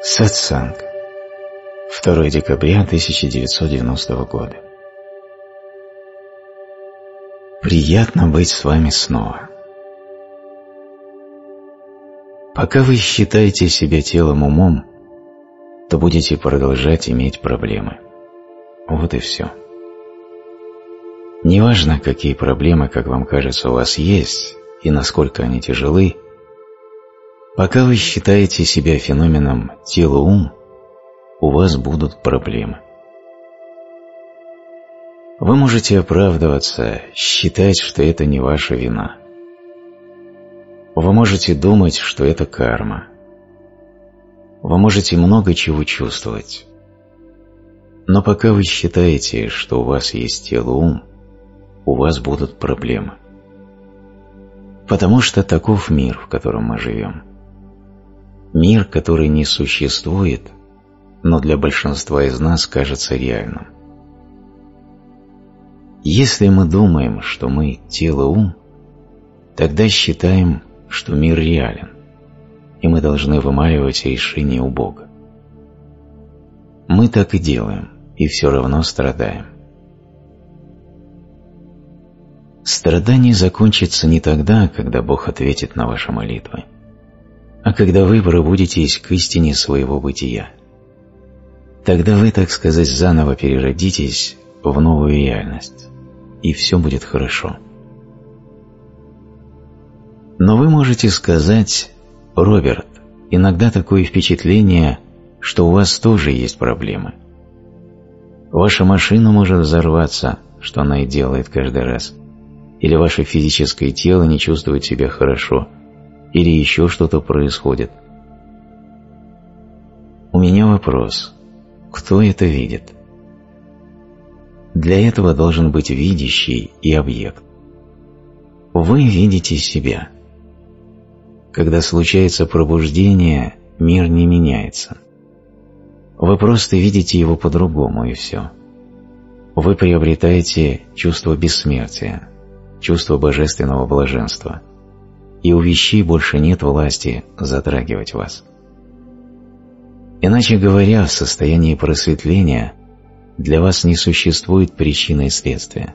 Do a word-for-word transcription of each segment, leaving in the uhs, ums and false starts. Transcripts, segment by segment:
Сатсанг. второе декабря тысяча девятьсот девяностого года. Приятно быть с вами снова. Пока вы считаете себя телом умом, то будете продолжать иметь проблемы. Вот и все. Неважно, какие проблемы, как вам кажется, у вас есть, и насколько они тяжелы, пока вы считаете себя феноменом тело-ум, у вас будут проблемы. Вы можете оправдываться, считать, что это не ваша вина. Вы можете думать, что это карма. Вы можете много чего чувствовать. Но пока вы считаете, что у вас есть тело-ум, у вас будут проблемы. Потому что таков мир, в котором мы живем. Мир, который не существует, но для большинства из нас кажется реальным. Если мы думаем, что мы тело-ум, тогда считаем, что мир реален, и мы должны вымаливать решение у Бога. Мы так и делаем, и все равно страдаем. Страдание закончится не тогда, когда Бог ответит на ваши молитвы, а когда вы пробудитесь к истине своего бытия. Тогда вы, так сказать, заново переродитесь в новую реальность, и все будет хорошо. Но вы можете сказать: «Роберт, иногда такое впечатление, что у вас тоже есть проблемы. Ваша машина может взорваться, что она и делает каждый раз, или ваше физическое тело не чувствует себя хорошо, или еще что-то происходит». У меня вопрос: кто это видит? Для этого должен быть видящий и объект. Вы видите себя. Когда случается пробуждение, мир не меняется. Вы просто видите его по-другому, и все. Вы приобретаете чувство бессмертия, чувство божественного блаженства, и у вещей больше нет власти затрагивать вас. Иначе говоря, в состоянии просветления для вас не существует причины и следствия.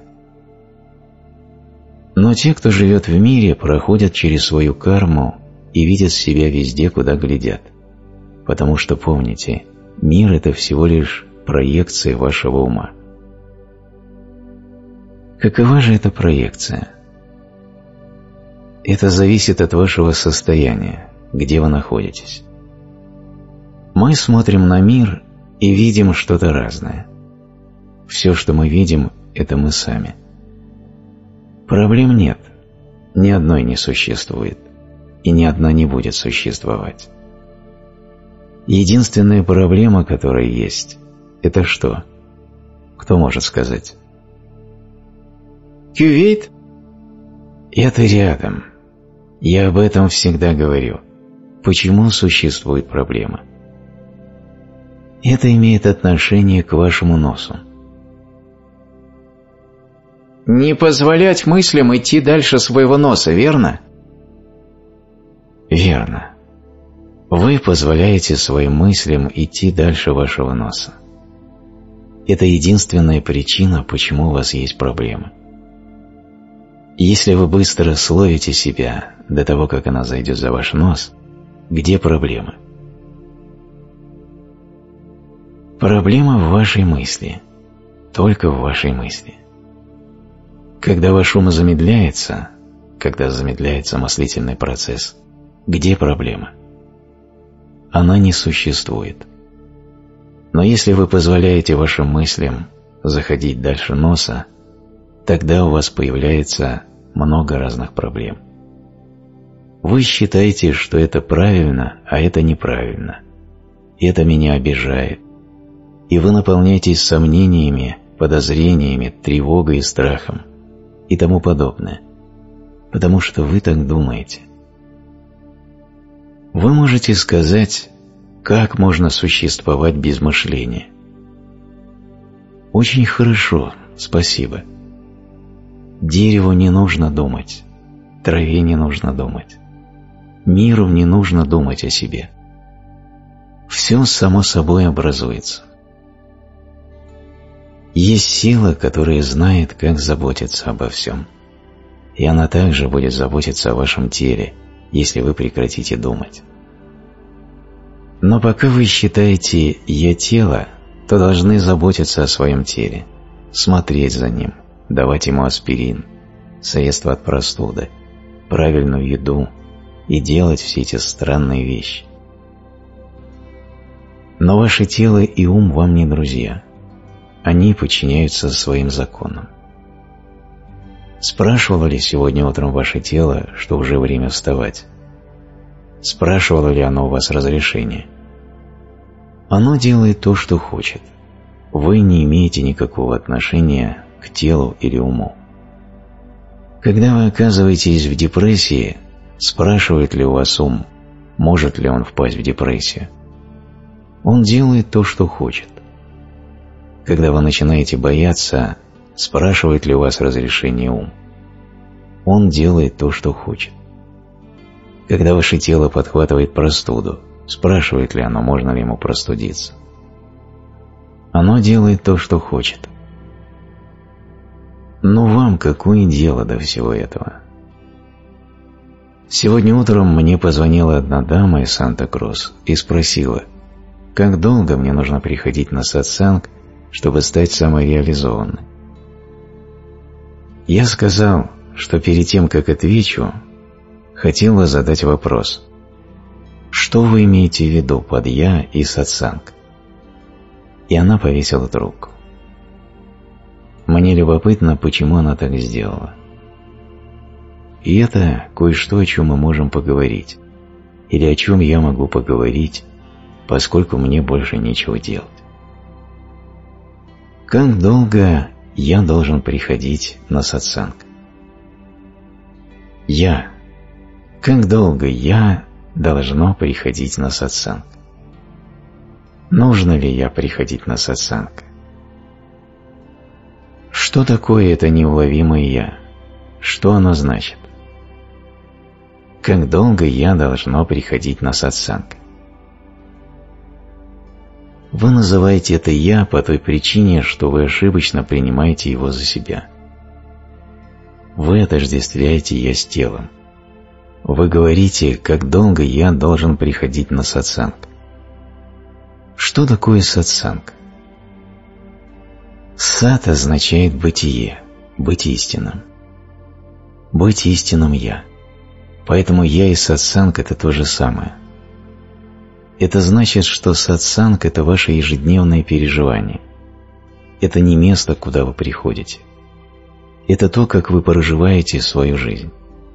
Но те, кто живет в мире, проходят через свою карму и видят себя везде, куда глядят, потому что, помните, мир – это всего лишь проекция вашего ума. Какова же эта проекция? Это зависит от вашего состояния, где вы находитесь. Мы смотрим на мир и видим что-то разное. Все, что мы видим, это мы сами. Проблем нет, ни одной не существует, и ни одна не будет существовать. Единственная проблема, которая есть, это что? Кто может сказать? Кювейт? Это рядом. Я об этом всегда говорю. Почему существует проблема? Это имеет отношение к вашему носу. Не позволять мыслям идти дальше своего носа, верно? Верно. Вы позволяете своим мыслям идти дальше вашего носа. Это единственная причина, почему у вас есть проблемы. Если вы быстро словите себя до того, как она зайдет за ваш нос, где проблема? Проблема в вашей мысли, только в вашей мысли. Когда ваш ум замедляется, когда замедляется мыслительный процесс, где проблема? Она не существует. Но если вы позволяете вашим мыслям заходить дальше носа, тогда у вас появляется много разных проблем. Вы считаете, что это правильно, а это неправильно. Это меня обижает. И вы наполняетесь сомнениями, подозрениями, тревогой и страхом и тому подобное, потому что вы так думаете. Вы можете сказать, как можно существовать без мышления. Очень хорошо, спасибо. Дереву не нужно думать, траве не нужно думать, миру не нужно думать о себе. Все само собой образуется. Есть сила, которая знает, как заботиться обо всем. И она также будет заботиться о вашем теле, если вы прекратите думать. Но пока вы считаете «я тело», то должны заботиться о своем теле, смотреть за ним, давать ему аспирин, средства от простуды, правильную еду и делать все эти странные вещи. Но ваше тело и ум вам не друзья. Они подчиняются своим законам. Спрашивало ли сегодня утром ваше тело, что уже время вставать? Спрашивало ли оно у вас разрешение? Оно делает то, что хочет. Вы не имеете никакого отношения к телу или уму. Когда вы оказываетесь в депрессии, спрашивает ли у вас ум, может ли он впасть в депрессию? Он делает то, что хочет. Когда вы начинаете бояться, спрашивает ли у вас разрешение ум? Он делает то, что хочет. Когда ваше тело подхватывает простуду, спрашивает ли оно, можно ли ему простудиться? Оно делает то, что хочет. Но вам какое дело до всего этого? Сегодня утром мне позвонила одна дама из Санта-Крус и спросила, как долго мне нужно приходить на сатсанг, чтобы стать самореализованной. Я сказал, что перед тем, как отвечу, хотела задать вопрос. Что вы имеете в виду под «я» и сатсанг? И она повесила трубку. Мне любопытно, почему она так сделала. И это кое-что, о чем мы можем поговорить, или о чем я могу поговорить, поскольку мне больше нечего делать. Как долго я должен приходить на сатсанг? Я. Как долго я должно приходить на сатсанг? Нужно ли я приходить на сатсанг? Что такое это неуловимое «я»? Что оно значит? Как долго я должно приходить на сатсанг? Вы называете это «я» по той причине, что вы ошибочно принимаете его за себя. Вы отождествляете «я» с телом. Вы говорите, как долго я должен приходить на сатсанг. Что такое сатсанг? Сат означает бытие, быть истинным. Быть истинным «я». Поэтому «я» и сатсанг – это то же самое. Это значит, что сатсанг – это ваше ежедневное переживание. Это не место, куда вы приходите. Это то, как вы проживаете свою жизнь.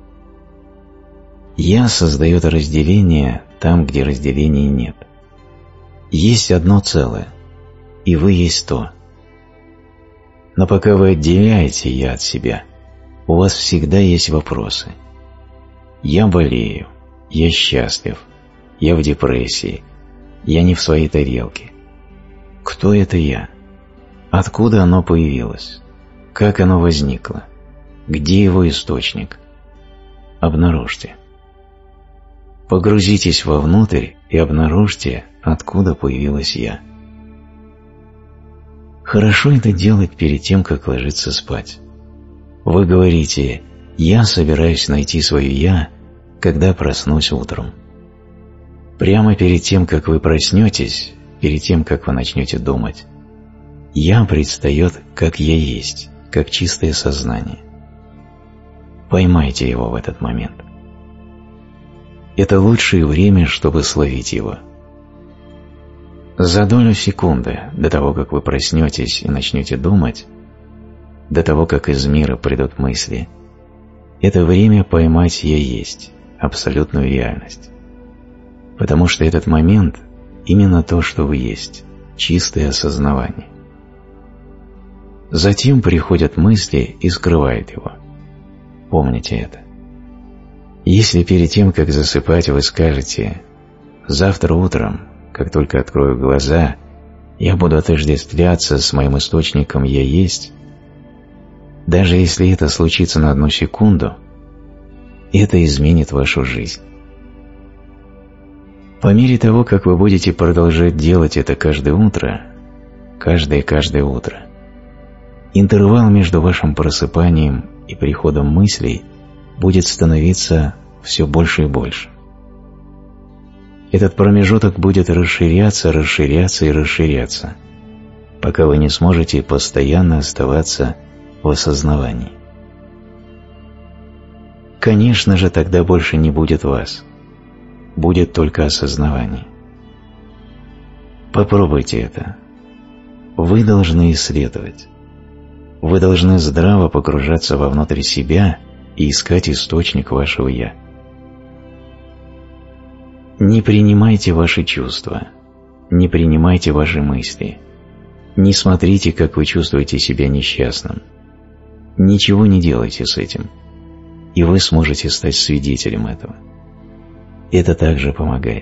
«Я» создает разделение там, где разделения нет. Есть одно целое, и вы есть то. Но пока вы отделяете «я» от себя, у вас всегда есть вопросы. Я болею, я счастлив, я в депрессии, я не в своей тарелке. Кто это «я»? Откуда оно появилось? Как оно возникло? Где его источник? Обнаружьте. Погрузитесь вовнутрь и обнаружьте, откуда появилось «я». Хорошо это делать перед тем, как ложиться спать. Вы говорите «я собираюсь найти свое «я», когда проснусь утром». Прямо перед тем, как вы проснетесь, перед тем, как вы начнете думать, «я» предстает, как «я есть», как чистое сознание. Поймайте его в этот момент. Это лучшее время, чтобы словить его. За долю секунды до того, как вы проснетесь и начнете думать, до того, как из мира придут мысли, это время поймать «я есть», абсолютную реальность. Потому что этот момент – именно то, что вы есть, чистое осознавание. Затем приходят мысли и скрывают его. Помните это. Если перед тем, как засыпать, вы скажете «завтра утром, как только открою глаза, я буду отождествляться с моим источником «я есть», даже если это случится на одну секунду, это изменит вашу жизнь. По мере того, как вы будете продолжать делать это каждое утро, каждое-каждое утро, интервал между вашим просыпанием и приходом мыслей будет становиться все больше и больше. Этот промежуток будет расширяться, расширяться и расширяться, пока вы не сможете постоянно оставаться в осознавании. Конечно же, тогда больше не будет вас. Будет только осознавание. Попробуйте это. Вы должны исследовать. Вы должны здраво погружаться вовнутрь себя и искать источник вашего «я». Не принимайте ваши чувства, не принимайте ваши мысли, не смотрите, как вы чувствуете себя несчастным. Ничего не делайте с этим, и вы сможете стать свидетелем этого. Это также помогает.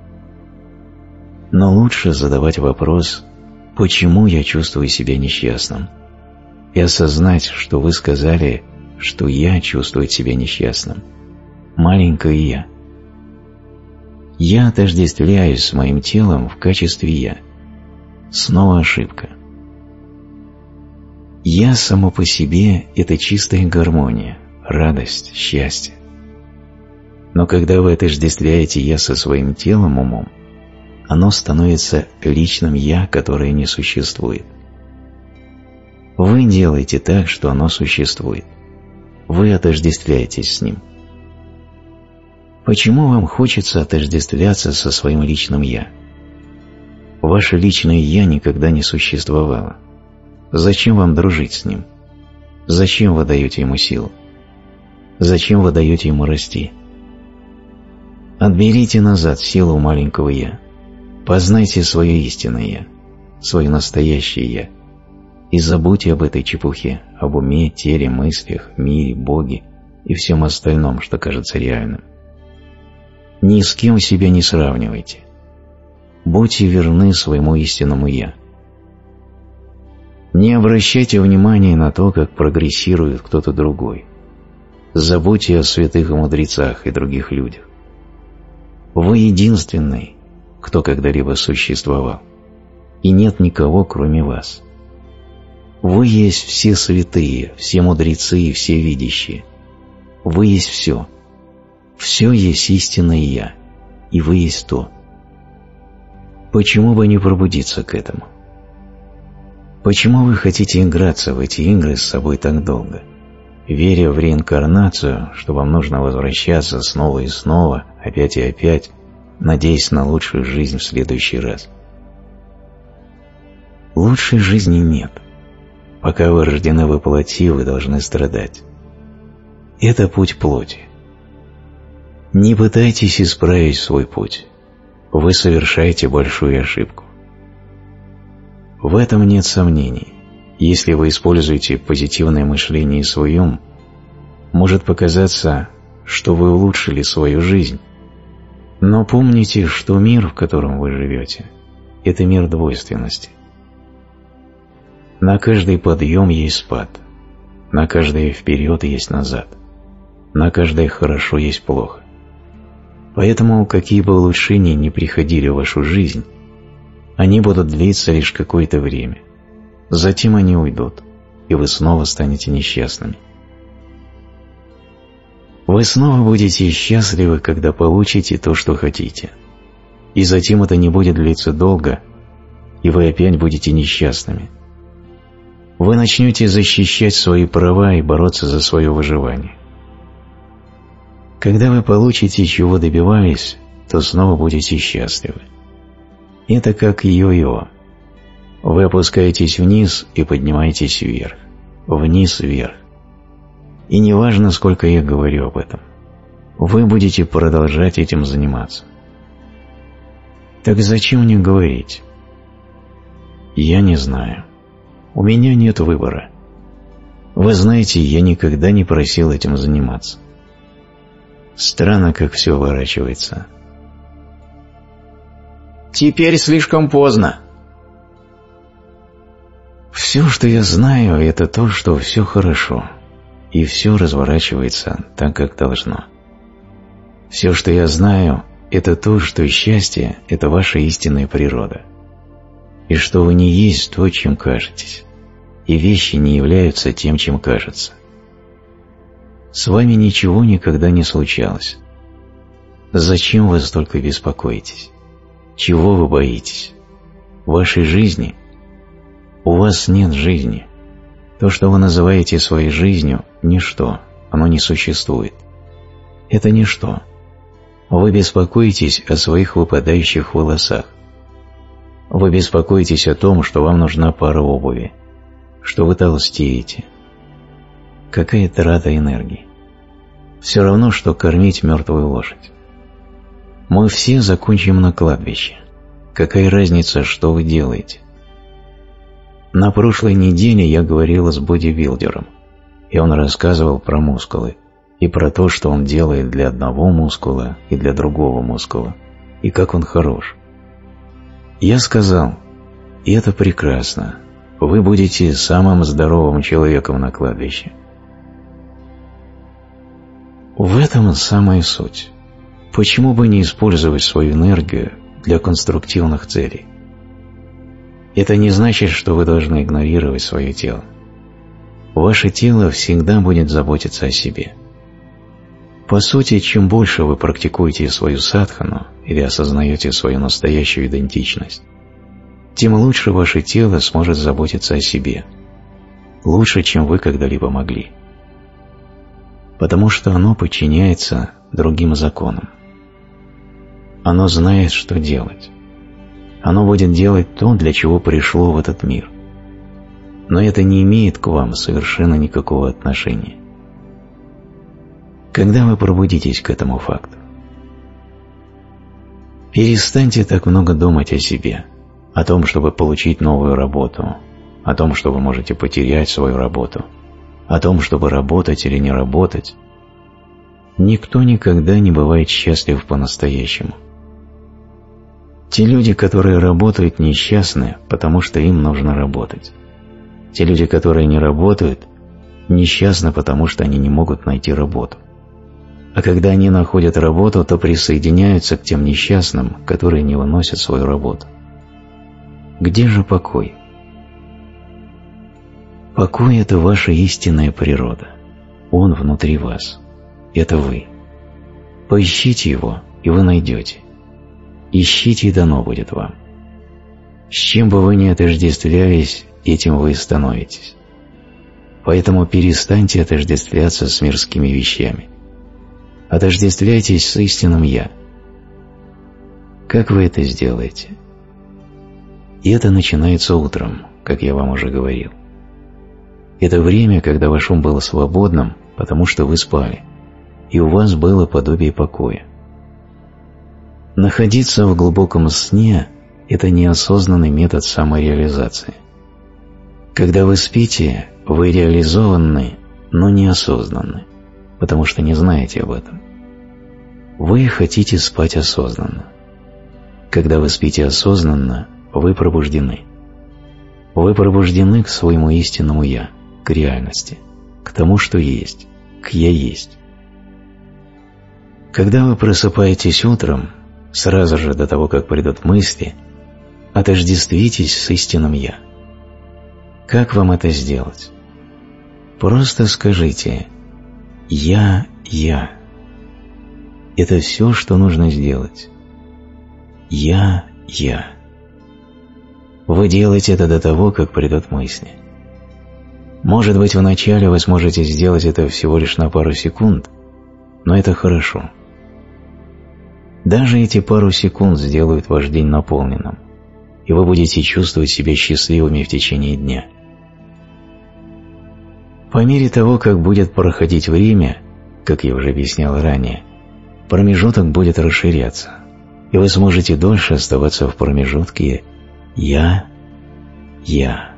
Но лучше задавать вопрос «почему я чувствую себя несчастным?» и осознать, что вы сказали, что «я» чувствует себя несчастным. Маленькое «я». Я отождествляюсь с моим телом в качестве «я». Снова ошибка. «Я» само по себе – это чистая гармония, радость, счастье. Но когда вы отождествляете «я» со своим телом, умом, оно становится личным «я», которое не существует. Вы делаете так, что оно существует. Вы отождествляетесь с ним. Почему вам хочется отождествляться со своим личным «я»? Ваше личное «я» никогда не существовало. Зачем вам дружить с ним? Зачем вы даете ему силу? Зачем вы даете ему расти? Отберите назад силу маленького «я». Познайте свое истинное «я», свое настоящее «я». И забудьте об этой чепухе, об уме, теле, мыслях, мире, Боге и всем остальном, что кажется реальным. Ни с кем себя не сравнивайте. Будьте верны своему истинному «я». Не обращайте внимания на то, как прогрессирует кто-то другой. Забудьте о святых и мудрецах и других людях. Вы единственный, кто когда-либо существовал, и нет никого, кроме вас. Вы есть все святые, все мудрецы и все видящие. Вы есть все. Все есть истинное «я», и вы есть то. Почему бы не пробудиться к этому? Почему вы хотите играться в эти игры с собой так долго, веря в реинкарнацию, что вам нужно возвращаться снова и снова, опять и опять, надеясь на лучшую жизнь в следующий раз? Лучшей жизни нет. Пока вы рождены во плоти, вы должны страдать. Это путь плоти. Не пытайтесь исправить свой путь. Вы совершаете большую ошибку. В этом нет сомнений. Если вы используете позитивное мышление и свой ум, может показаться, что вы улучшили свою жизнь. Но помните, что мир, в котором вы живете, это мир двойственности. На каждый подъем есть спад, на каждое вперед есть назад, на каждое хорошо есть плохо. Поэтому, какие бы улучшения ни приходили в вашу жизнь, они будут длиться лишь какое-то время. Затем они уйдут, и вы снова станете несчастными. Вы снова будете счастливы, когда получите то, что хотите. И затем это не будет длиться долго, и вы опять будете несчастными. Вы начнете защищать свои права и бороться за свое выживание. Когда вы получите, чего добивались, то снова будете счастливы. Это как йо-йо. Вы опускаетесь вниз и поднимаетесь вверх, вниз-вверх. И неважно, сколько я говорю об этом, вы будете продолжать этим заниматься. Так зачем мне говорить? Я не знаю. У меня нет выбора. Вы знаете, я никогда не просил этим заниматься. Странно, как все ворачивается. Теперь слишком поздно. Все, что я знаю, это то, что все хорошо, и все разворачивается так, как должно. Все, что я знаю, – это то, что счастье – это ваша истинная природа, и что вы не есть то, чем кажетесь, и вещи не являются тем, чем кажутся. С вами ничего никогда не случалось. Зачем вы столько беспокоитесь? Чего вы боитесь? Вашей жизни? У вас нет жизни. То, что вы называете своей жизнью – ничто, оно не существует. Это ничто. Вы беспокоитесь о своих выпадающих волосах. Вы беспокоитесь о том, что вам нужна пара обуви, что вы толстеете. Какая трата энергии. Все равно, что кормить мертвую лошадь. Мы все закончим на кладбище. Какая разница, что вы делаете? На прошлой неделе я говорил с бодибилдером, и он рассказывал про мускулы, и про то, что он делает для одного мускула и для другого мускула, и как он хорош. Я сказал, и это прекрасно, вы будете самым здоровым человеком на кладбище. В этом самая суть. Почему бы не использовать свою энергию для конструктивных целей? Это не значит, что вы должны игнорировать свое тело. Ваше тело всегда будет заботиться о себе. По сути, чем больше вы практикуете свою садхану или осознаете свою настоящую идентичность, тем лучше ваше тело сможет заботиться о себе. Лучше, чем вы когда-либо могли. Потому что оно подчиняется другим законам. Оно знает, что делать. Оно будет делать то, для чего пришло в этот мир. Но это не имеет к вам совершенно никакого отношения. Когда вы пробудитесь к этому факту? Перестаньте так много думать о себе, о том, чтобы получить новую работу, о том, что вы можете потерять свою работу, о том, чтобы работать или не работать. Никто никогда не бывает счастлив по-настоящему. Те люди, которые работают, несчастны, потому что им нужно работать. Те люди, которые не работают, несчастны, потому что они не могут найти работу. А когда они находят работу, то присоединяются к тем несчастным, которые не выносят свою работу. Где же покой? Покой – это ваша истинная природа. Он внутри вас. Это вы. Поищите его, и вы найдете. Ищите, и дано будет вам. С чем бы вы ни отождествлялись, этим вы и становитесь. Поэтому перестаньте отождествляться с мирскими вещами. Отождествляйтесь с истинным «Я». Как вы это сделаете? И это начинается утром, как я вам уже говорил. Это время, когда ваш ум был свободным, потому что вы спали, и у вас было подобие покоя. Находиться в глубоком сне – это неосознанный метод самореализации. Когда вы спите, вы реализованы, но неосознанны, потому что не знаете об этом. Вы хотите спать осознанно. Когда вы спите осознанно, вы пробуждены. Вы пробуждены к своему истинному «Я», к реальности, к тому, что есть, к «Я есть». Когда вы просыпаетесь утром, сразу же до того, как придут мысли, отождествитесь с истинным «Я». Как вам это сделать? Просто скажите «Я, Я». Это все, что нужно сделать. «Я, Я». Вы делаете это до того, как придут мысли. Может быть, вначале вы сможете сделать это всего лишь на пару секунд, но это хорошо. Даже эти пару секунд сделают ваш день наполненным, и вы будете чувствовать себя счастливыми в течение дня. По мере того, как будет проходить время, как я уже объяснял ранее, промежуток будет расширяться, и вы сможете дольше оставаться в промежутке «Я, Я».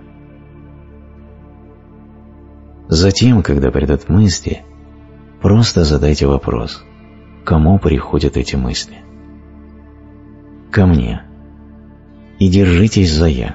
Затем, когда придут мысли, просто задайте вопрос: кому приходят эти мысли? Ко мне. И держитесь за «Я».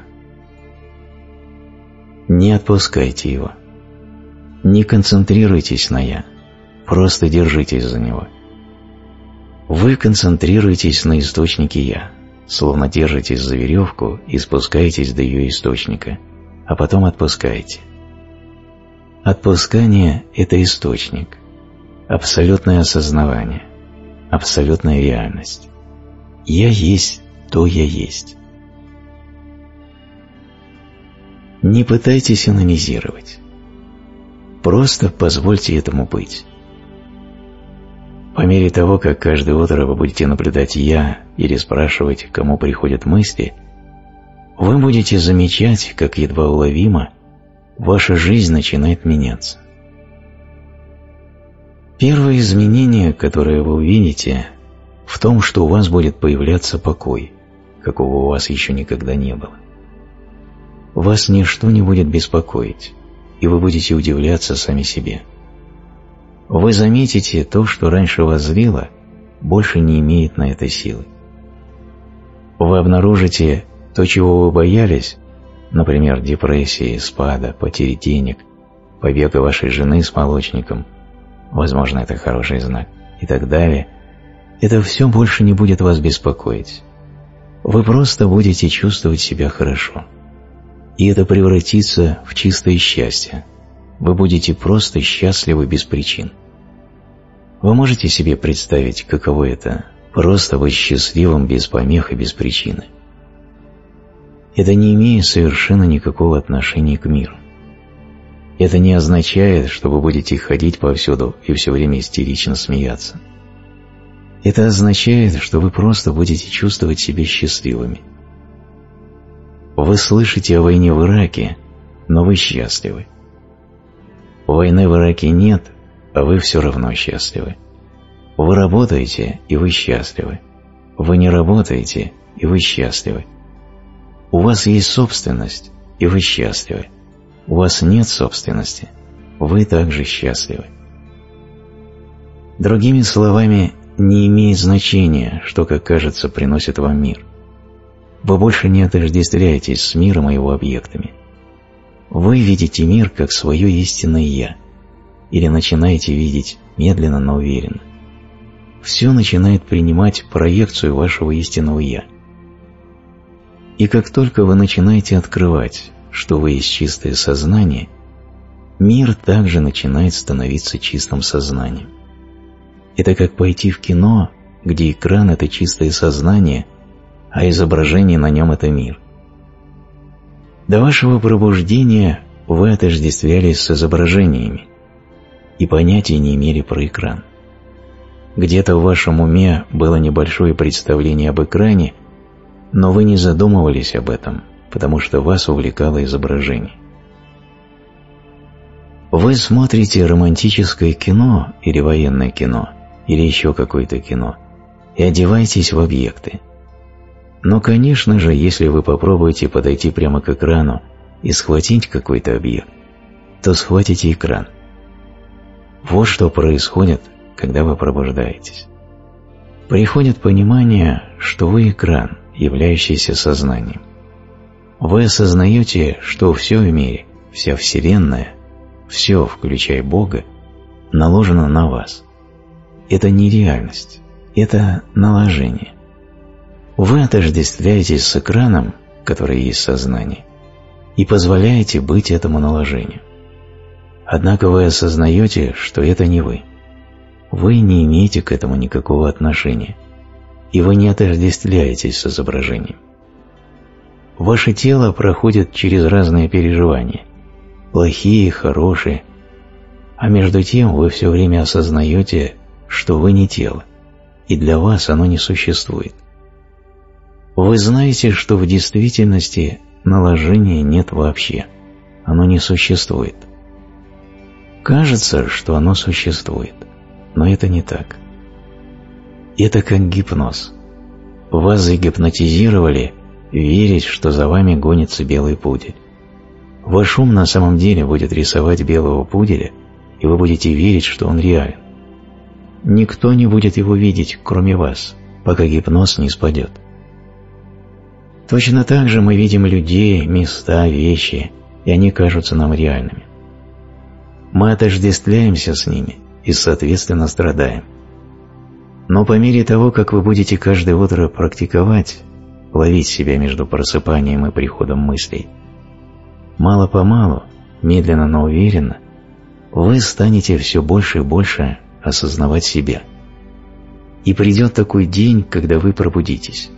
Не отпускайте его. Не концентрируйтесь на «Я», просто держитесь за него. Вы концентрируетесь на источнике «Я», словно держитесь за веревку и спускаетесь до ее источника, а потом отпускаете. Отпускание – это источник, абсолютное осознавание, абсолютная реальность. «Я есть то Я есть». Не пытайтесь анализировать. Просто позвольте этому быть. По мере того, как каждое утро вы будете наблюдать «Я» или спрашивать, кому приходят мысли, вы будете замечать, как едва уловимо ваша жизнь начинает меняться. Первое изменение, которое вы увидите, в том, что у вас будет появляться покой, какого у вас еще никогда не было. Вас ничто не будет беспокоить, и вы будете удивляться сами себе. Вы заметите, то, что раньше вас злило, больше не имеет на это силы. Вы обнаружите то, чего вы боялись, например, депрессии, спада, потери денег, побега вашей жены с молочником, возможно, это хороший знак, и так далее, это все больше не будет вас беспокоить. Вы просто будете чувствовать себя хорошо. И это превратится в чистое счастье. Вы будете просто счастливы без причин. Вы можете себе представить, каково это – просто быть счастливым без помех и без причины? Это не имеет совершенно никакого отношения к миру. Это не означает, что вы будете ходить повсюду и все время истерично смеяться. Это означает, что вы просто будете чувствовать себя счастливыми. Вы слышите о войне в Ираке, но вы счастливы. Войны в Ираке нет, а вы все равно счастливы. Вы работаете, и вы счастливы. Вы не работаете, и вы счастливы. У вас есть собственность, и вы счастливы. У вас нет собственности, вы также счастливы. Другими словами, не имеет значения, что, как кажется, приносит вам мир. Вы больше не отождествляетесь с миром и его объектами. Вы видите мир как свое истинное «Я», или начинаете видеть медленно, но уверенно. Все начинает принимать проекцию вашего истинного «Я». И как только вы начинаете открывать, что вы есть чистое сознание, мир также начинает становиться чистым сознанием. Это как пойти в кино, где экран – это чистое сознание, а изображение на нем – это мир. До вашего пробуждения вы отождествлялись с изображениями и понятия не имели про экран. Где-то в вашем уме было небольшое представление об экране, но вы не задумывались об этом, потому что вас увлекало изображение. Вы смотрите романтическое кино или военное кино, или еще какое-то кино, и одеваетесь в объекты. Но, конечно же, если вы попробуете подойти прямо к экрану и схватить какой-то объект, то схватите экран. Вот что происходит, когда вы пробуждаетесь. Приходит понимание, что вы экран, являющийся сознанием. Вы осознаете, что все в мире, вся Вселенная, все, включая Бога, наложено на вас. Это не реальность, это наложение. Вы отождествляетесь с экраном, который есть сознание, и позволяете быть этому наложению. Однако вы осознаете, что это не вы. Вы не имеете к этому никакого отношения, и вы не отождествляетесь с изображением. Ваше тело проходит через разные переживания, плохие, хорошие, а между тем вы все время осознаете, что вы не тело, и для вас оно не существует. Вы знаете, что в действительности наложения нет вообще, оно не существует. Кажется, что оно существует, но это не так. Это как гипноз. Вас загипнотизировали верить, что за вами гонится белый пудель. Ваш ум на самом деле будет рисовать белого пуделя, и вы будете верить, что он реален. Никто не будет его видеть, кроме вас, пока гипноз не спадет. Точно так же мы видим людей, места, вещи, и они кажутся нам реальными. Мы отождествляемся с ними и, соответственно, страдаем. Но по мере того, как вы будете каждое утро практиковать, ловить себя между просыпанием и приходом мыслей, мало-помалу, медленно, но уверенно, вы станете все больше и больше осознавать себя. И придет такой день, когда вы пробудитесь.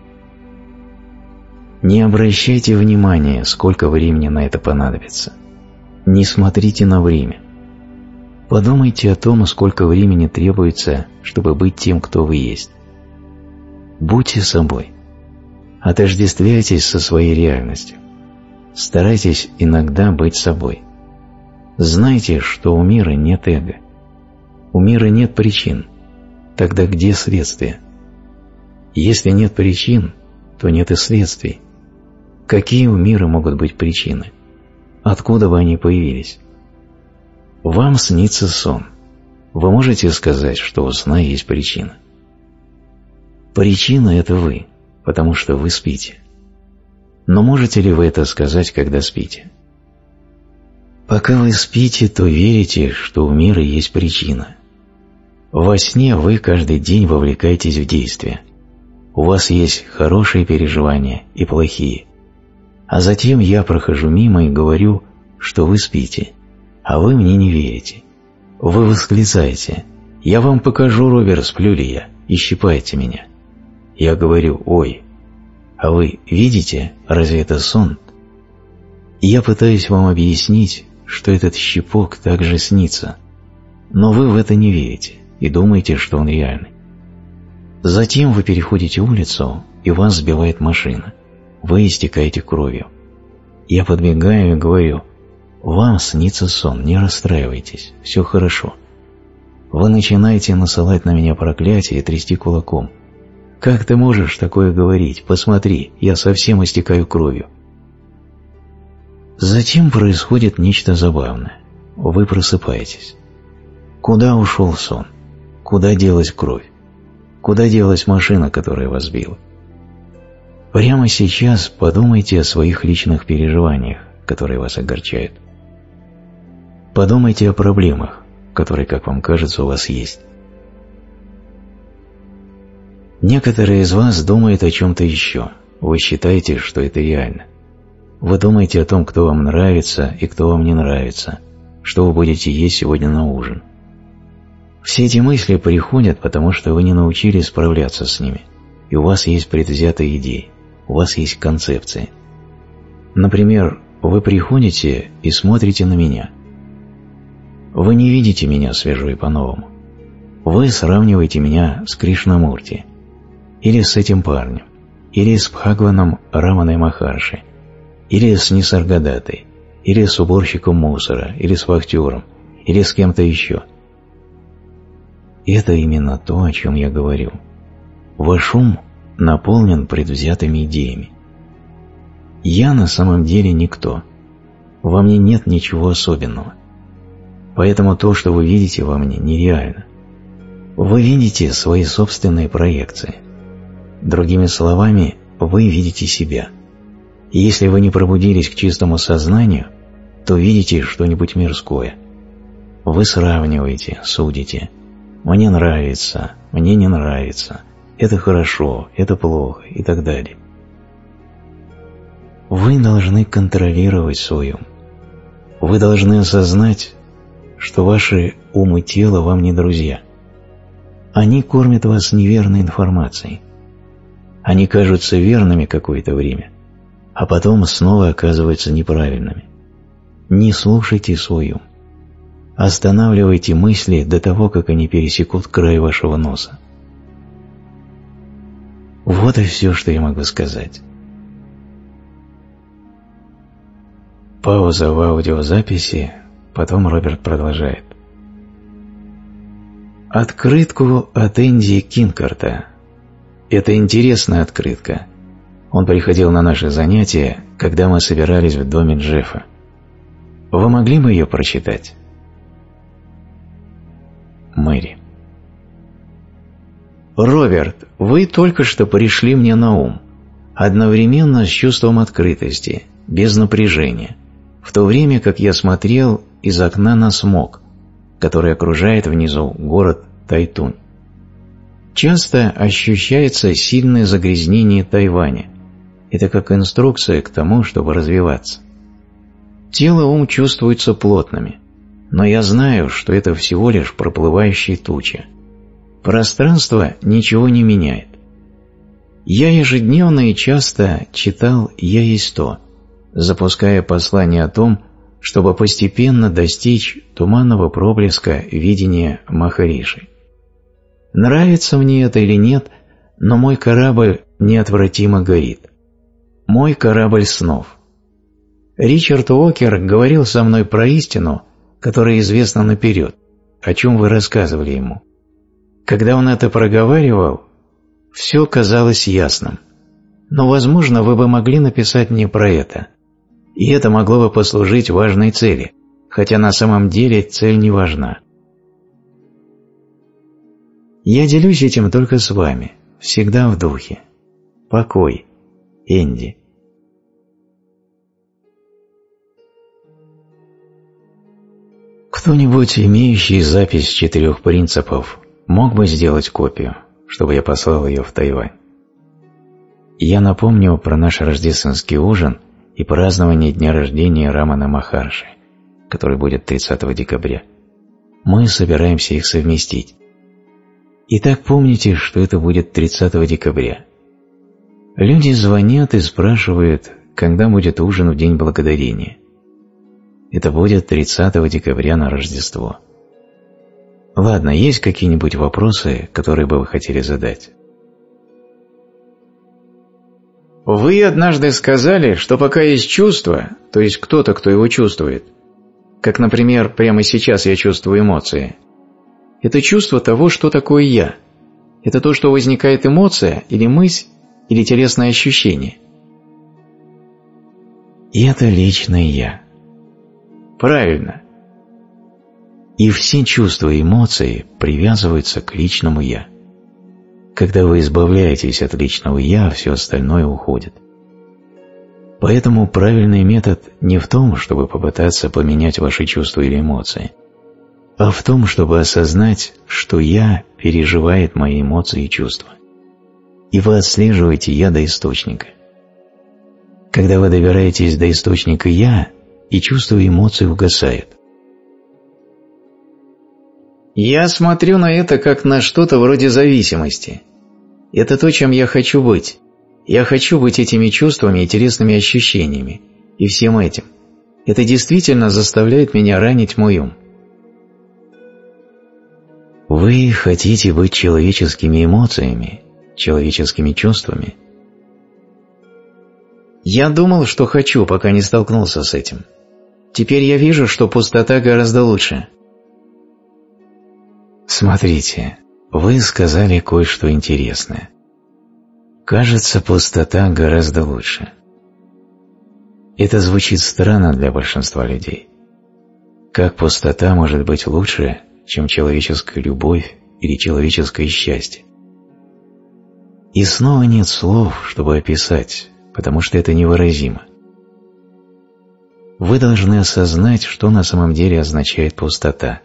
Не обращайте внимания, сколько времени на это понадобится. Не смотрите на время. Подумайте о том, сколько времени требуется, чтобы быть тем, кто вы есть. Будьте собой. Отождествляйтесь со своей реальностью. Старайтесь иногда быть собой. Знайте, что у мира нет эго. У мира нет причин. Тогда где следствие? Если нет причин, то нет и следствий. Какие у мира могут быть причины? Откуда бы они появились? Вам снится сон. Вы можете сказать, что у сна есть причина? Причина – это вы, потому что вы спите. Но можете ли вы это сказать, когда спите? Пока вы спите, то верите, что у мира есть причина. Во сне вы каждый день вовлекаетесь в действие. У вас есть хорошие переживания и плохие. А затем я прохожу мимо и говорю, что вы спите, а вы мне не верите. Вы восклицаете: «Я вам покажу, Роберт, сплю ли я, и щипаете меня». Я говорю: «Ой, а вы видите, разве это сон?» И я пытаюсь вам объяснить, что этот щипок также снится, но вы в это не верите и думаете, что он реальный. Затем вы переходите улицу, и вас сбивает машина. Вы истекаете кровью. Я подбегаю и говорю: «Вам снится сон, не расстраивайтесь, все хорошо». Вы начинаете насылать на меня проклятие и трясти кулаком. «Как ты можешь такое говорить? Посмотри, я совсем истекаю кровью». Затем происходит нечто забавное. Вы просыпаетесь. Куда ушел сон? Куда делась кровь? Куда делась машина, которая вас сбила? Прямо сейчас подумайте о своих личных переживаниях, которые вас огорчают. Подумайте о проблемах, которые, как вам кажется, у вас есть. Некоторые из вас думают о чем-то еще. Вы считаете, что это реально. Вы думаете о том, кто вам нравится и кто вам не нравится, что вы будете есть сегодня на ужин. Все эти мысли приходят, потому что вы не научились справляться с ними, и у вас есть предвзятые идеи, у вас есть концепции. Например, вы приходите и смотрите на меня. Вы не видите меня свежо и по-новому. Вы сравниваете меня с Кришнамурти, или с этим парнем, или с Бхагаваном Раманой Махарши, или с Нисаргадатой, или с уборщиком мусора, или с вахтером, или с кем-то еще. Это именно то, о чем я говорю. Ваш ум наполнен предвзятыми идеями. Я на самом деле никто. Во мне нет ничего особенного. Поэтому то, что вы видите во мне, нереально. Вы видите свои собственные проекции. Другими словами, вы видите себя. И если вы не пробудились к чистому сознанию, то видите что-нибудь мирское. Вы сравниваете, судите. Мне нравится, мне не нравится, это хорошо, это плохо и так далее. Вы должны контролировать свой ум. Вы должны осознать, что ваши ум и тело вам не друзья. Они кормят вас неверной информацией. Они кажутся верными какое-то время, а потом снова оказываются неправильными. Не слушайте свой ум. Останавливайте мысли до того, как они пересекут край вашего носа. Вот и все, что я могу сказать. Пауза в аудиозаписи, потом Роберт продолжает. Открытку от Энди Кинкарта. Это интересная открытка. Он приходил на наши занятия, когда мы собирались в доме Джеффа. Вы могли бы ее прочитать? Мэри. Роберт, вы только что пришли мне на ум, одновременно с чувством открытости, без напряжения, в то время как я смотрел из окна на смог, который окружает внизу город Тайтунь. Часто ощущается сильное загрязнение Тайваня. Это как инструкция к тому, чтобы развиваться. Тело и ум чувствуются плотными, но я знаю, что это всего лишь проплывающая туча. Пространство ничего не меняет. Я ежедневно и часто читал «Я есть то», запуская послание о том, чтобы постепенно достичь туманного проблеска видения Махариши. Нравится мне это или нет, но мой корабль неотвратимо горит. Мой корабль снов. Ричард Уокер говорил со мной про истину, которая известна наперед, о чем вы рассказывали ему. Когда он это проговаривал, все казалось ясным. Но, возможно, вы бы могли написать мне про это. И это могло бы послужить важной цели, хотя на самом деле цель не важна. Я делюсь этим только с вами, всегда в духе. Покой. Энди. Кто-нибудь, имеющий запись четырех принципов, мог бы сделать копию, чтобы я послал ее в Тайвань? Я напомню про наш рождественский ужин и празднование дня рождения Рамана Махарши, который будет тридцатого декабря. Мы собираемся их совместить. Итак, помните, что это будет тридцатого декабря. Люди звонят и спрашивают, когда будет ужин в День Благодарения. Это будет тридцатого декабря на Рождество. Ладно, есть какие-нибудь вопросы, которые бы вы хотели задать? Вы однажды сказали, что пока есть чувство, то есть кто-то, кто его чувствует, как, например, прямо сейчас я чувствую эмоции, это чувство того, что такое «я». Это то, что возникает эмоция или мысль, или телесное ощущение. И это личное «я». Правильно. И все чувства и эмоции привязываются к личному «я». Когда вы избавляетесь от личного «я», все остальное уходит. Поэтому правильный метод не в том, чтобы попытаться поменять ваши чувства или эмоции, а в том, чтобы осознать, что «я» переживает мои эмоции и чувства. И вы отслеживаете «я» до источника. Когда вы добираетесь до источника «я», и чувства и эмоции угасают. Я смотрю на это как на что-то вроде зависимости. Это то, чем я хочу быть. Я хочу быть этими чувствами и телесными ощущениями, и всем этим. Это действительно заставляет меня ранить мой ум. Вы хотите быть человеческими эмоциями, человеческими чувствами? Я думал, что хочу, пока не столкнулся с этим. Теперь я вижу, что пустота гораздо лучше. Смотрите, вы сказали кое-что интересное. Кажется, пустота гораздо лучше. Это звучит странно для большинства людей. Как пустота может быть лучше, чем человеческая любовь или человеческое счастье? И снова нет слов, чтобы описать, потому что это невыразимо. Вы должны осознать, что на самом деле означает пустота.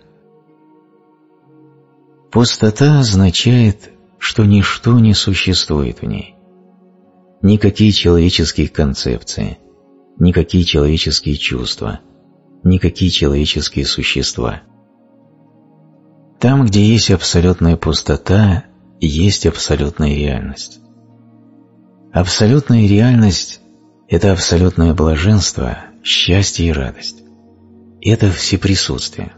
Пустота означает, что ничто не существует в ней. Никакие человеческие концепции, никакие человеческие чувства, никакие человеческие существа. Там, где есть абсолютная пустота, есть абсолютная реальность. Абсолютная реальность – это абсолютное блаженство, счастье и радость. Это всеприсутствие.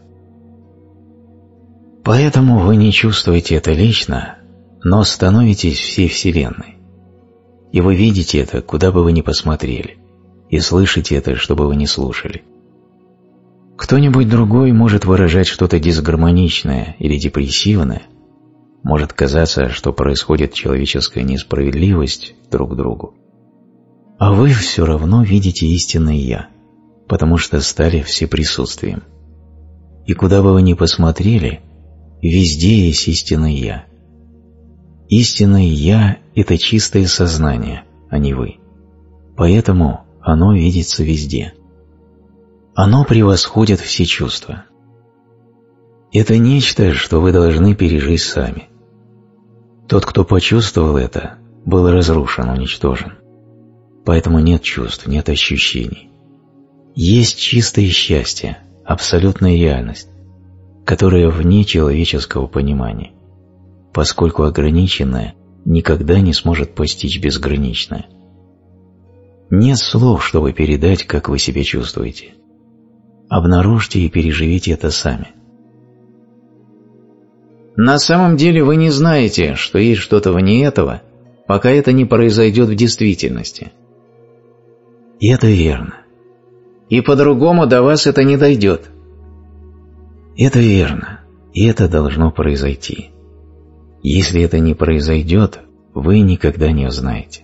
Поэтому вы не чувствуете это лично, но становитесь всей Вселенной. И вы видите это, куда бы вы ни посмотрели, и слышите это, что бы вы ни слушали. Кто-нибудь другой может выражать что-то дисгармоничное или депрессивное, может казаться, что происходит человеческая несправедливость друг к другу. А вы все равно видите истинное «я», потому что стали всеприсутствием. И куда бы вы ни посмотрели, везде есть истинное «я». Истинное «я» – это чистое сознание, а не вы. Поэтому оно видится везде. Оно превосходит все чувства. Это нечто, что вы должны пережить сами. Тот, кто почувствовал это, был разрушен, уничтожен. Поэтому нет чувств, нет ощущений. Есть чистое счастье, абсолютная реальность, которая вне человеческого понимания, поскольку ограниченное никогда не сможет постичь безграничное. Нет слов, чтобы передать, как вы себя чувствуете. Обнаружьте и переживите это сами. На самом деле вы не знаете, что есть что-то вне этого, пока это не произойдет в действительности. И это верно. И по-другому до вас это не дойдет. Это верно, и это должно произойти. Если это не произойдет, вы никогда не узнаете.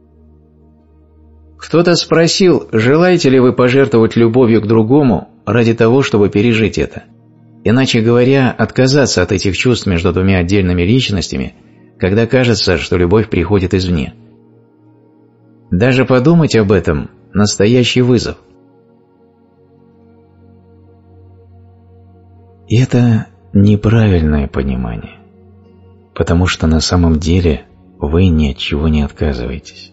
Кто-то спросил, желаете ли вы пожертвовать любовью к другому ради того, чтобы пережить это? Иначе говоря, отказаться от этих чувств между двумя отдельными личностями, когда кажется, что любовь приходит извне. Даже подумать об этом – настоящий вызов. Это неправильное понимание, потому что на самом деле вы ни от чего не отказываетесь.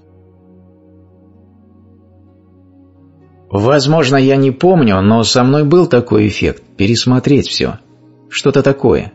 Возможно, я не помню, но со мной был такой эффект – пересмотреть все. Что-то такое.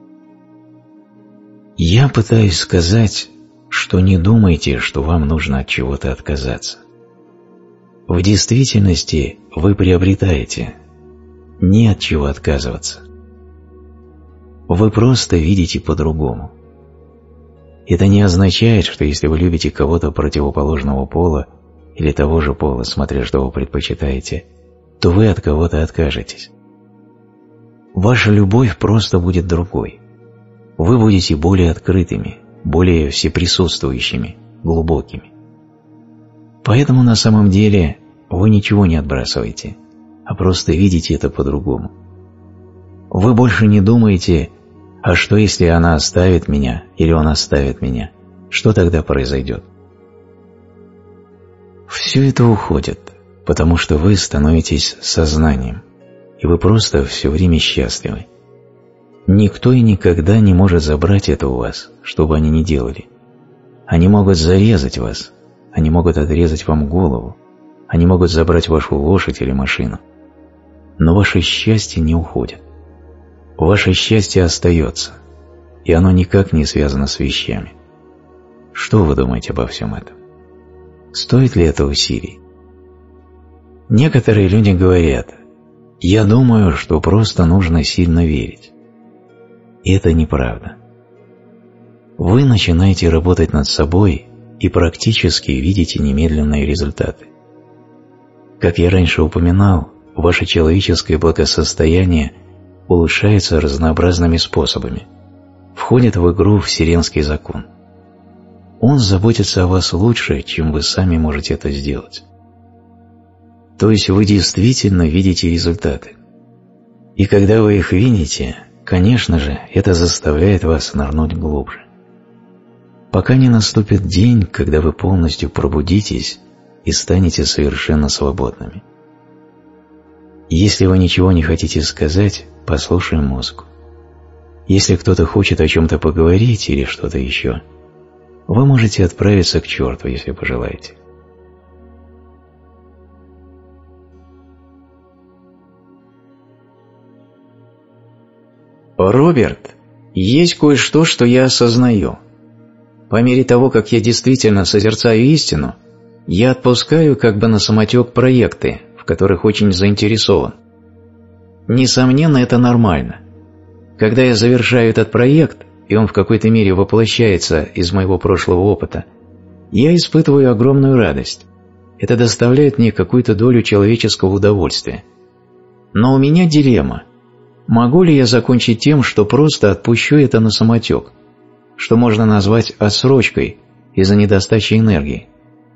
Я пытаюсь сказать, что не думайте, что вам нужно от чего-то отказаться. В действительности вы приобретаете, не от чего отказываться. Вы просто видите по-другому. Это не означает, что если вы любите кого-то противоположного пола или того же пола, смотря что вы предпочитаете, то вы от кого-то откажетесь. Ваша любовь просто будет другой. Вы будете более открытыми, более всеприсутствующими, глубокими. Поэтому на самом деле вы ничего не отбрасываете, а просто видите это по-другому. Вы больше не думаете, а что если она оставит меня или он оставит меня, что тогда произойдет? Все это уходит, потому что вы становитесь сознанием, и вы просто все время счастливы. Никто и никогда не может забрать это у вас, что бы они ни делали. Они могут зарезать вас, они могут отрезать вам голову, они могут забрать вашу лошадь или машину. Но ваше счастье не уходит. Ваше счастье остается, и оно никак не связано с вещами. Что вы думаете обо всем этом? Стоит ли это усилий? Некоторые люди говорят, я думаю, что просто нужно сильно верить. И это неправда. Вы начинаете работать над собой и практически видите немедленные результаты. Как я раньше упоминал, ваше человеческое благосостояние улучшается разнообразными способами, входит в игру вселенский закон. Он заботится о вас лучше, чем вы сами можете это сделать. То есть вы действительно видите результаты. И когда вы их видите, конечно же, это заставляет вас нырнуть глубже. Пока не наступит день, когда вы полностью пробудитесь и станете совершенно свободными. Если вы ничего не хотите сказать, послушаем музыку. Если кто-то хочет о чем-то поговорить или что-то еще, вы можете отправиться к черту, если пожелаете. Роберт, есть кое-что, что я осознаю. По мере того, как я действительно созерцаю истину, я отпускаю как бы на самотек проекты, в которых очень заинтересован. Несомненно, это нормально. Когда я завершаю этот проект, и он в какой-то мере воплощается из моего прошлого опыта, я испытываю огромную радость. Это доставляет мне какую-то долю человеческого удовольствия. Но у меня дилемма. Могу ли я закончить тем, что просто отпущу это на самотек, что можно назвать отсрочкой из-за недостачи энергии?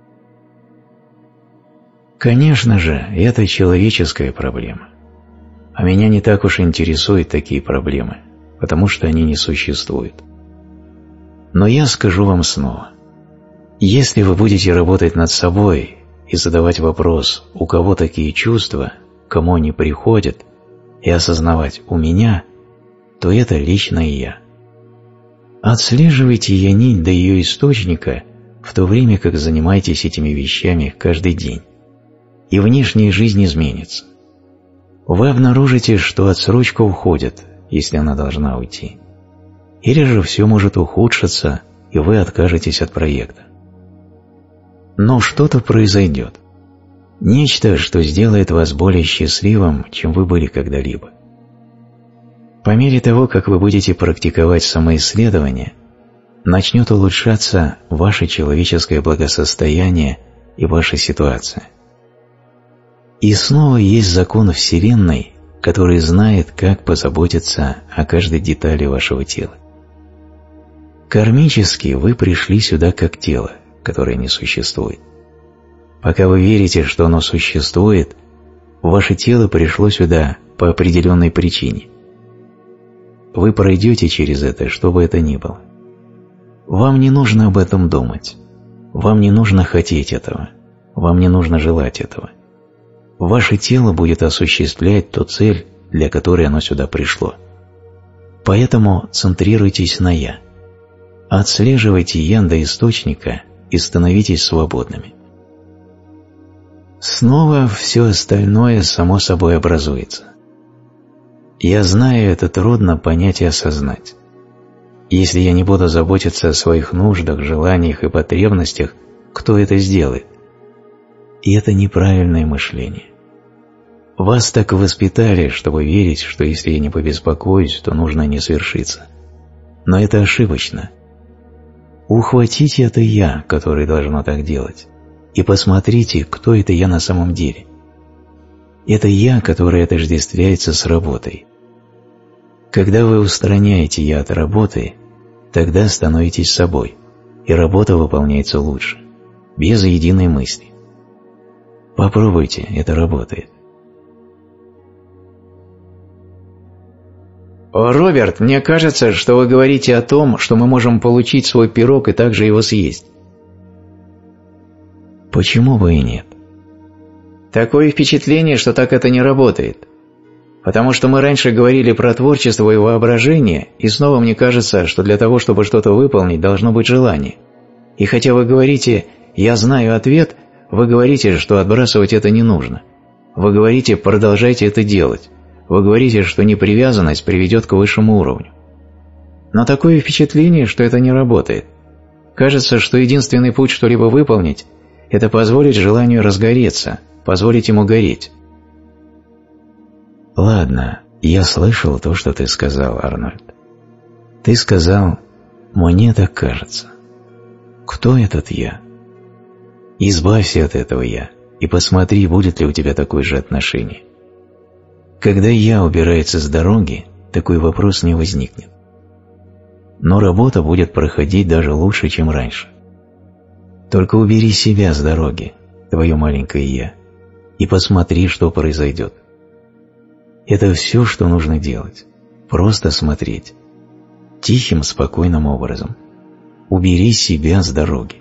Конечно же, это человеческая проблема. А меня не так уж интересуют такие проблемы, потому что они не существуют. Но я скажу вам снова. Если вы будете работать над собой и задавать вопрос, у кого такие чувства, кому они приходят, и осознавать «у меня», то это лично и я. Отслеживайте ее нить до ее источника, в то время как занимаетесь этими вещами каждый день, и внешняя жизнь изменится. Вы обнаружите, что отсрочка уходит, если она должна уйти. Или же все может ухудшиться, и вы откажетесь от проекта. Но что-то произойдет. Нечто, что сделает вас более счастливым, чем вы были когда-либо. По мере того, как вы будете практиковать самоисследование, начнет улучшаться ваше человеческое благосостояние и ваша ситуация. И снова есть закон Вселенной, который знает, как позаботиться о каждой детали вашего тела. Кармически вы пришли сюда как тело, которое не существует. Пока вы верите, что оно существует, ваше тело пришло сюда по определенной причине. Вы пройдете через это, что бы это ни было. Вам не нужно об этом думать. Вам не нужно хотеть этого. Вам не нужно желать этого. Ваше тело будет осуществлять ту цель, для которой оно сюда пришло. Поэтому центрируйтесь на «я». Отслеживайте «я» до источника и становитесь свободными. Снова все остальное само собой образуется. Я знаю, это трудно понять и осознать. Если я не буду заботиться о своих нуждах, желаниях и потребностях, кто это сделает? И это неправильное мышление. Вас так воспитали, чтобы верить, что если я не побеспокоюсь, то нужно не свершиться. Но это ошибочно. Ухватите это «я», которое должно так делать, и посмотрите, кто это «я» на самом деле. Это «я», которое отождествляется с работой. Когда вы устраняете «я» от работы, тогда становитесь собой, и работа выполняется лучше, без единой мысли. Попробуйте, это работает. Роберт, мне кажется, что вы говорите о том, что мы можем получить свой пирог и также его съесть. Почему бы и нет? Такое впечатление, что так это не работает. Потому что мы раньше говорили про творчество и воображение, и снова мне кажется, что для того, чтобы что-то выполнить, должно быть желание. И хотя вы говорите «я знаю ответ», вы говорите, что отбрасывать это не нужно. Вы говорите «продолжайте это делать». Вы говорите, что непривязанность приведет к высшему уровню. Но такое впечатление, что это не работает. Кажется, что единственный путь что-либо выполнить – это позволить желанию разгореться, позволить ему гореть. Ладно, я слышал то, что ты сказал, Арнольд. Ты сказал «мне так кажется». Кто этот «я»? Избавься от этого «я» и посмотри, будет ли у тебя такое же отношение. Когда «я» убирается с дороги, такой вопрос не возникнет. Но работа будет проходить даже лучше, чем раньше. Только убери себя с дороги, твое маленькое «я», и посмотри, что произойдет. Это все, что нужно делать. Просто смотреть. Тихим, спокойным образом. Убери себя с дороги.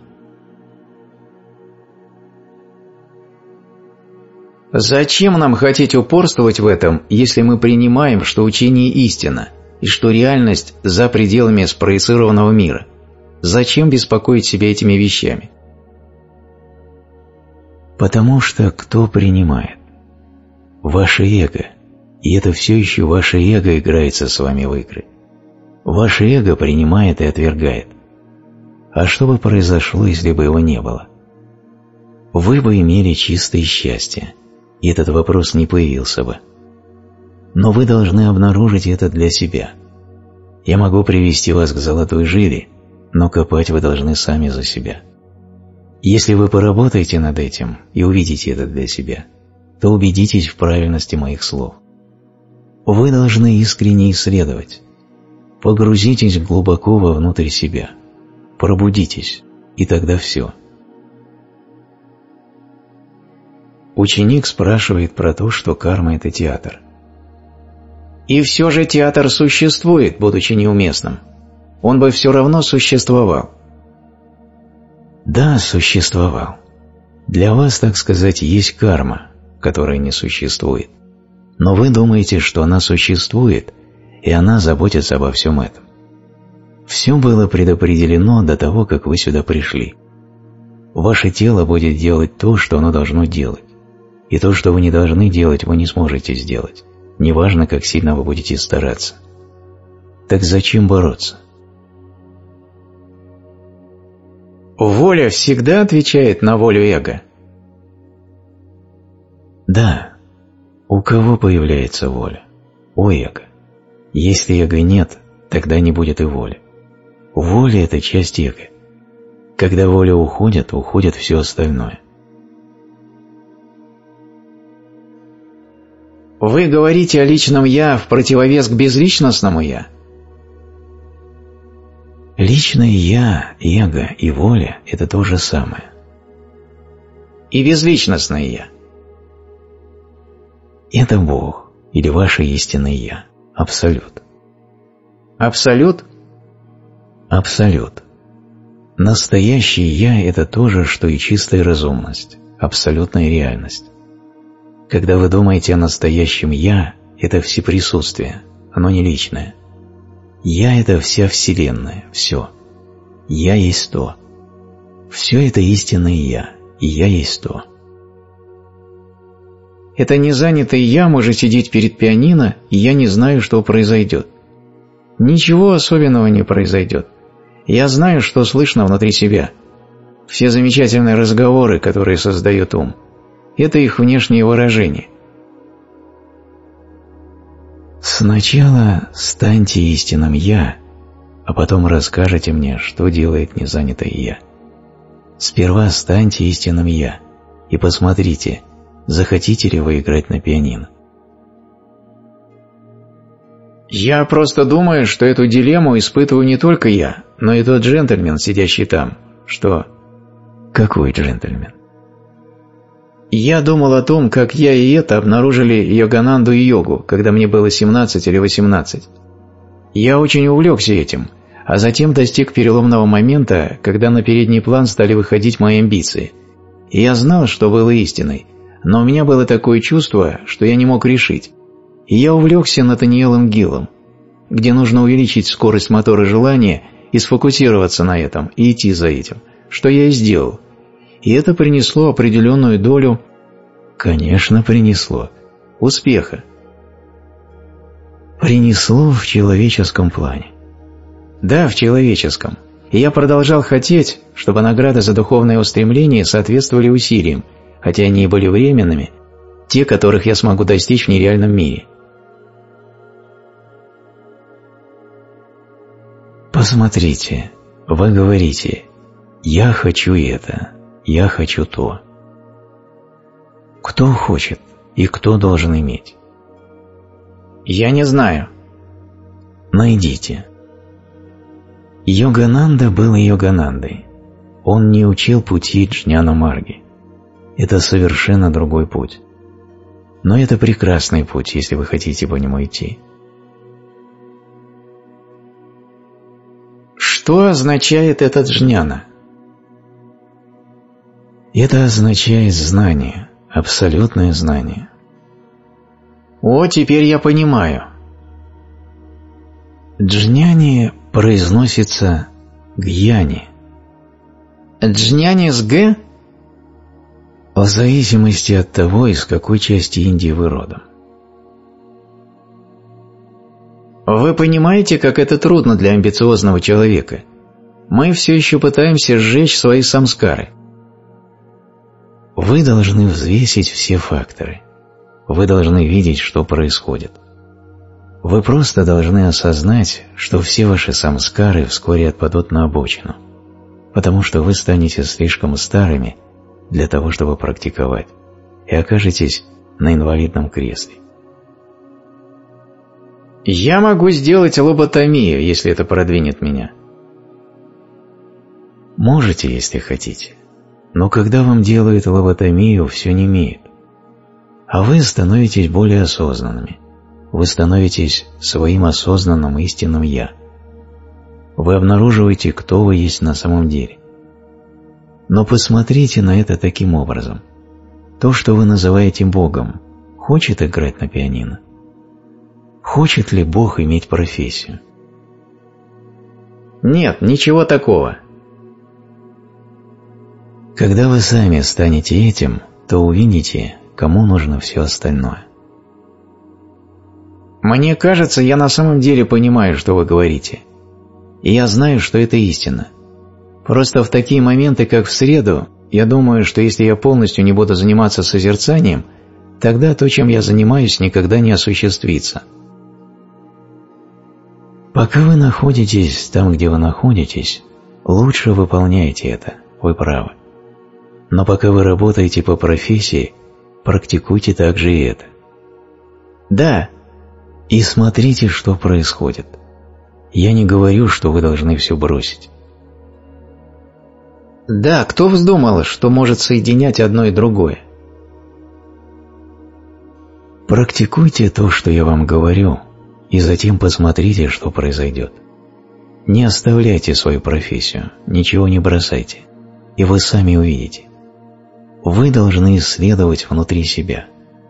Зачем нам хотеть упорствовать в этом, если мы принимаем, что учение истина, и что реальность за пределами спроецированного мира? Зачем беспокоить себя этими вещами? Потому что кто принимает? Ваше эго. И это все еще ваше эго играется с вами в игры. Ваше эго принимает и отвергает. А что бы произошло, если бы его не было? Вы бы имели чистое счастье, и этот вопрос не появился бы. Но вы должны обнаружить это для себя. Я могу привести вас к золотой жиле, но копать вы должны сами за себя. Если вы поработаете над этим и увидите это для себя, то убедитесь в правильности моих слов. Вы должны искренне исследовать. Погрузитесь глубоко вовнутрь себя. Пробудитесь, и тогда все. Ученик спрашивает про то, что карма – это театр. И все же театр существует, будучи неуместным. Он бы все равно существовал. Да, существовал. Для вас, так сказать, есть карма, которая не существует. Но вы думаете, что она существует, и она заботится обо всем этом. Все было предопределено до того, как вы сюда пришли. Ваше тело будет делать то, что оно должно делать. И то, что вы не должны делать, вы не сможете сделать. Неважно, как сильно вы будете стараться. Так зачем бороться? Воля всегда отвечает на волю эго? Да. У кого появляется воля? У эго. Если эго нет, тогда не будет и воли. Воля – это часть эго. Когда воля уходит, уходит все остальное. Вы говорите о личном «я» в противовес к безличностному «я»? Личное «я», эго и воля – это то же самое. И безличностное «я»? Это Бог или ваше истинное «я», Абсолют. Абсолют? Абсолют. Настоящее «я» – это то же, что и чистая разумность, абсолютная реальность. Когда вы думаете о настоящем «я», это всеприсутствие, оно не личное. «Я» – это вся Вселенная, все. «Я» есть то. Все это истинное «я», и «я» есть то. Это незанятый «я» может сидеть перед пианино, и я не знаю, что произойдет. Ничего особенного не произойдет. Я знаю, что слышно внутри себя. Все замечательные разговоры, которые создает ум, это их внешнее выражение. Сначала станьте истинным «я», а потом расскажете мне, что делает незанятое «я». Сперва станьте истинным «я» и посмотрите, захотите ли вы играть на пианино. Я просто думаю, что эту дилемму испытываю не только я, но и тот джентльмен, сидящий там. Что? Какой джентльмен? Я думал о том, как я и это обнаружили йогананду и йогу, когда мне было семнадцать или восемнадцать. Я очень увлекся этим, а затем достиг переломного момента, когда на передний план стали выходить мои амбиции. И я знал, что было истиной, но у меня было такое чувство, что я не мог решить. И я увлекся Натаниэлем Гиллом, где нужно увеличить скорость мотора желания и сфокусироваться на этом, и идти за этим, что я и сделал. И это принесло определенную долю, конечно, принесло, успеха. Принесло в человеческом плане. Да, в человеческом. И я продолжал хотеть, чтобы награды за духовное устремление соответствовали усилиям, хотя они и были временными, те, которых я смогу достичь в нереальном мире. Посмотрите, вы говорите «я хочу это», «я хочу то». Кто хочет и кто должен иметь? Я не знаю. Найдите. Йогананда был Йоганандой. Он не учил пути Джняна Марги. Это совершенно другой путь. Но это прекрасный путь, если вы хотите по нему идти. Что означает этот джняна? Это означает знание, абсолютное знание. О, теперь я понимаю. Джняни произносится гьяни. Джняни с «г»? В зависимости от того, из какой части Индии вы родом. Вы понимаете, как это трудно для амбициозного человека? Мы все еще пытаемся сжечь свои самскары. Вы должны взвесить все факторы. Вы должны видеть, что происходит. Вы просто должны осознать, что все ваши самскары вскоре отпадут на обочину, потому что вы станете слишком старыми для того, чтобы практиковать, и окажетесь на инвалидном кресле. Я могу сделать лоботомию, если это продвинет меня. Можете, если хотите. Но когда вам делают лоботомию, все немеет. А вы становитесь более осознанными. Вы становитесь своим осознанным истинным «я». Вы обнаруживаете, кто вы есть на самом деле. Но посмотрите на это таким образом. То, что вы называете Богом, хочет играть на пианино? Хочет ли Бог иметь профессию? Нет, ничего такого. Когда вы сами станете этим, то увидите, кому нужно все остальное. Мне кажется, я на самом деле понимаю, что вы говорите. И я знаю, что это истина. Просто в такие моменты, как в среду, я думаю, что если я полностью не буду заниматься созерцанием, тогда то, чем я занимаюсь, никогда не осуществится. Пока вы находитесь там, где вы находитесь, лучше выполняйте это, вы правы. Но пока вы работаете по профессии, практикуйте также и это. Да. И смотрите, что происходит. Я не говорю, что вы должны все бросить. Да, кто вздумал, что может соединять одно и другое? Практикуйте то, что я вам говорю, и затем посмотрите, что произойдет. Не оставляйте свою профессию, ничего не бросайте, и вы сами увидите. Вы должны исследовать внутри себя.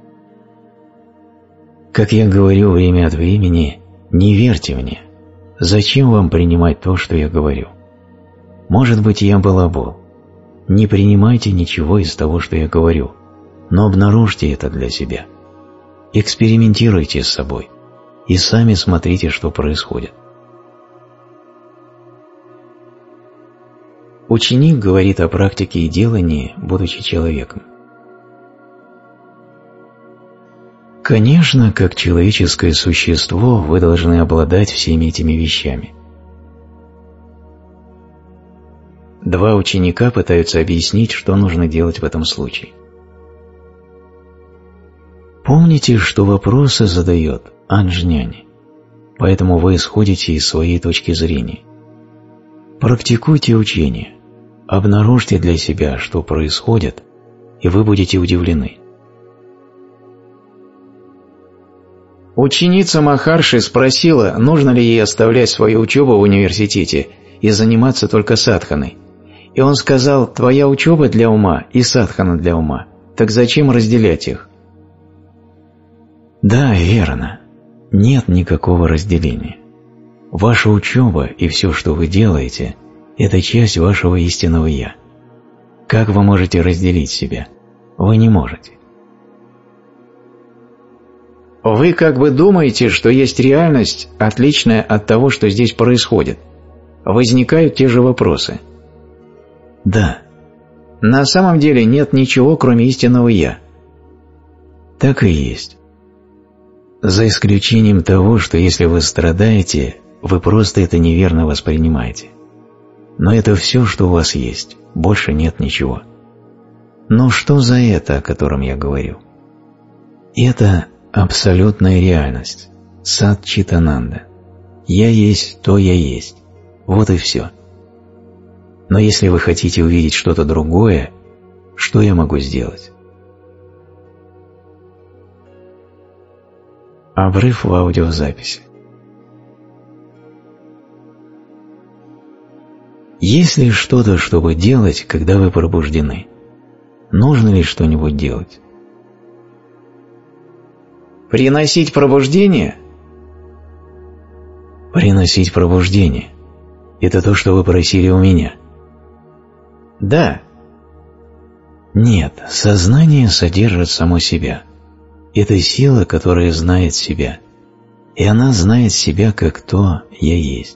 Как я говорю время от времени, не верьте мне. Зачем вам принимать то, что я говорю? Может быть, я балабол. Не принимайте ничего из того, что я говорю, но обнаружьте это для себя. Экспериментируйте с собой и сами смотрите, что происходит. Ученик говорит о практике и делании, будучи человеком. Конечно, как человеческое существо, вы должны обладать всеми этими вещами. Два ученика пытаются объяснить, что нужно делать в этом случае. Помните, что вопросы задает Анджняни, поэтому вы исходите из своей точки зрения. Практикуйте учение, обнаружьте для себя, что происходит, и вы будете удивлены. Ученица Махарши спросила, нужно ли ей оставлять свою учебу в университете и заниматься только садханой. И он сказал, твоя учеба для ума и садхана для ума, так зачем разделять их? Да, верно. Нет никакого разделения. Ваша учеба и все, что вы делаете, это часть вашего истинного «Я». Как вы можете разделить себя? Вы не можете. Вы как бы думаете, что есть реальность, отличная от того, что здесь происходит. Возникают те же вопросы. Да. На самом деле нет ничего, кроме истинного «Я». Так и есть. За исключением того, что если вы страдаете, вы просто это неверно воспринимаете. Но это все, что у вас есть, больше нет ничего. Но что за это, о котором я говорю? Это абсолютная реальность, Сат Читананда. Я есть, то я есть. Вот и все. Но если вы хотите увидеть что-то другое, что я могу сделать? Обрыв в аудиозаписи. Есть ли что-то, чтобы делать, когда вы пробуждены? Нужно ли что-нибудь делать? Приносить пробуждение? Приносить пробуждение. Это то, что вы просили у меня. Да. Нет, сознание содержит само себя. Это сила, которая знает себя. И она знает себя как то «я есть».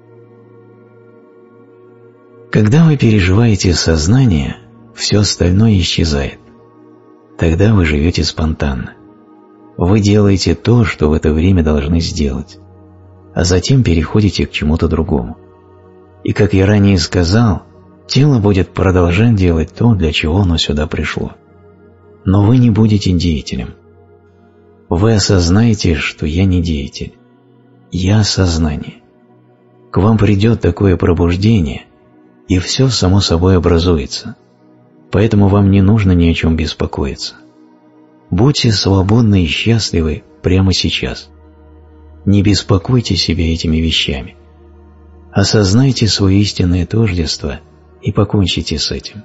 Когда вы переживаете сознание, все остальное исчезает. Тогда вы живете спонтанно. Вы делаете то, что в это время должны сделать, а затем переходите к чему-то другому. И, как я ранее сказал, тело будет продолжать делать то, для чего оно сюда пришло. Но вы не будете деятелем. Вы осознаете, что я не деятель. Я сознание. К вам придет такое пробуждение, и все само собой образуется. Поэтому вам не нужно ни о чем беспокоиться. Будьте свободны и счастливы прямо сейчас. Не беспокойте себя этими вещами. Осознайте свое истинное тождество и покончите с этим.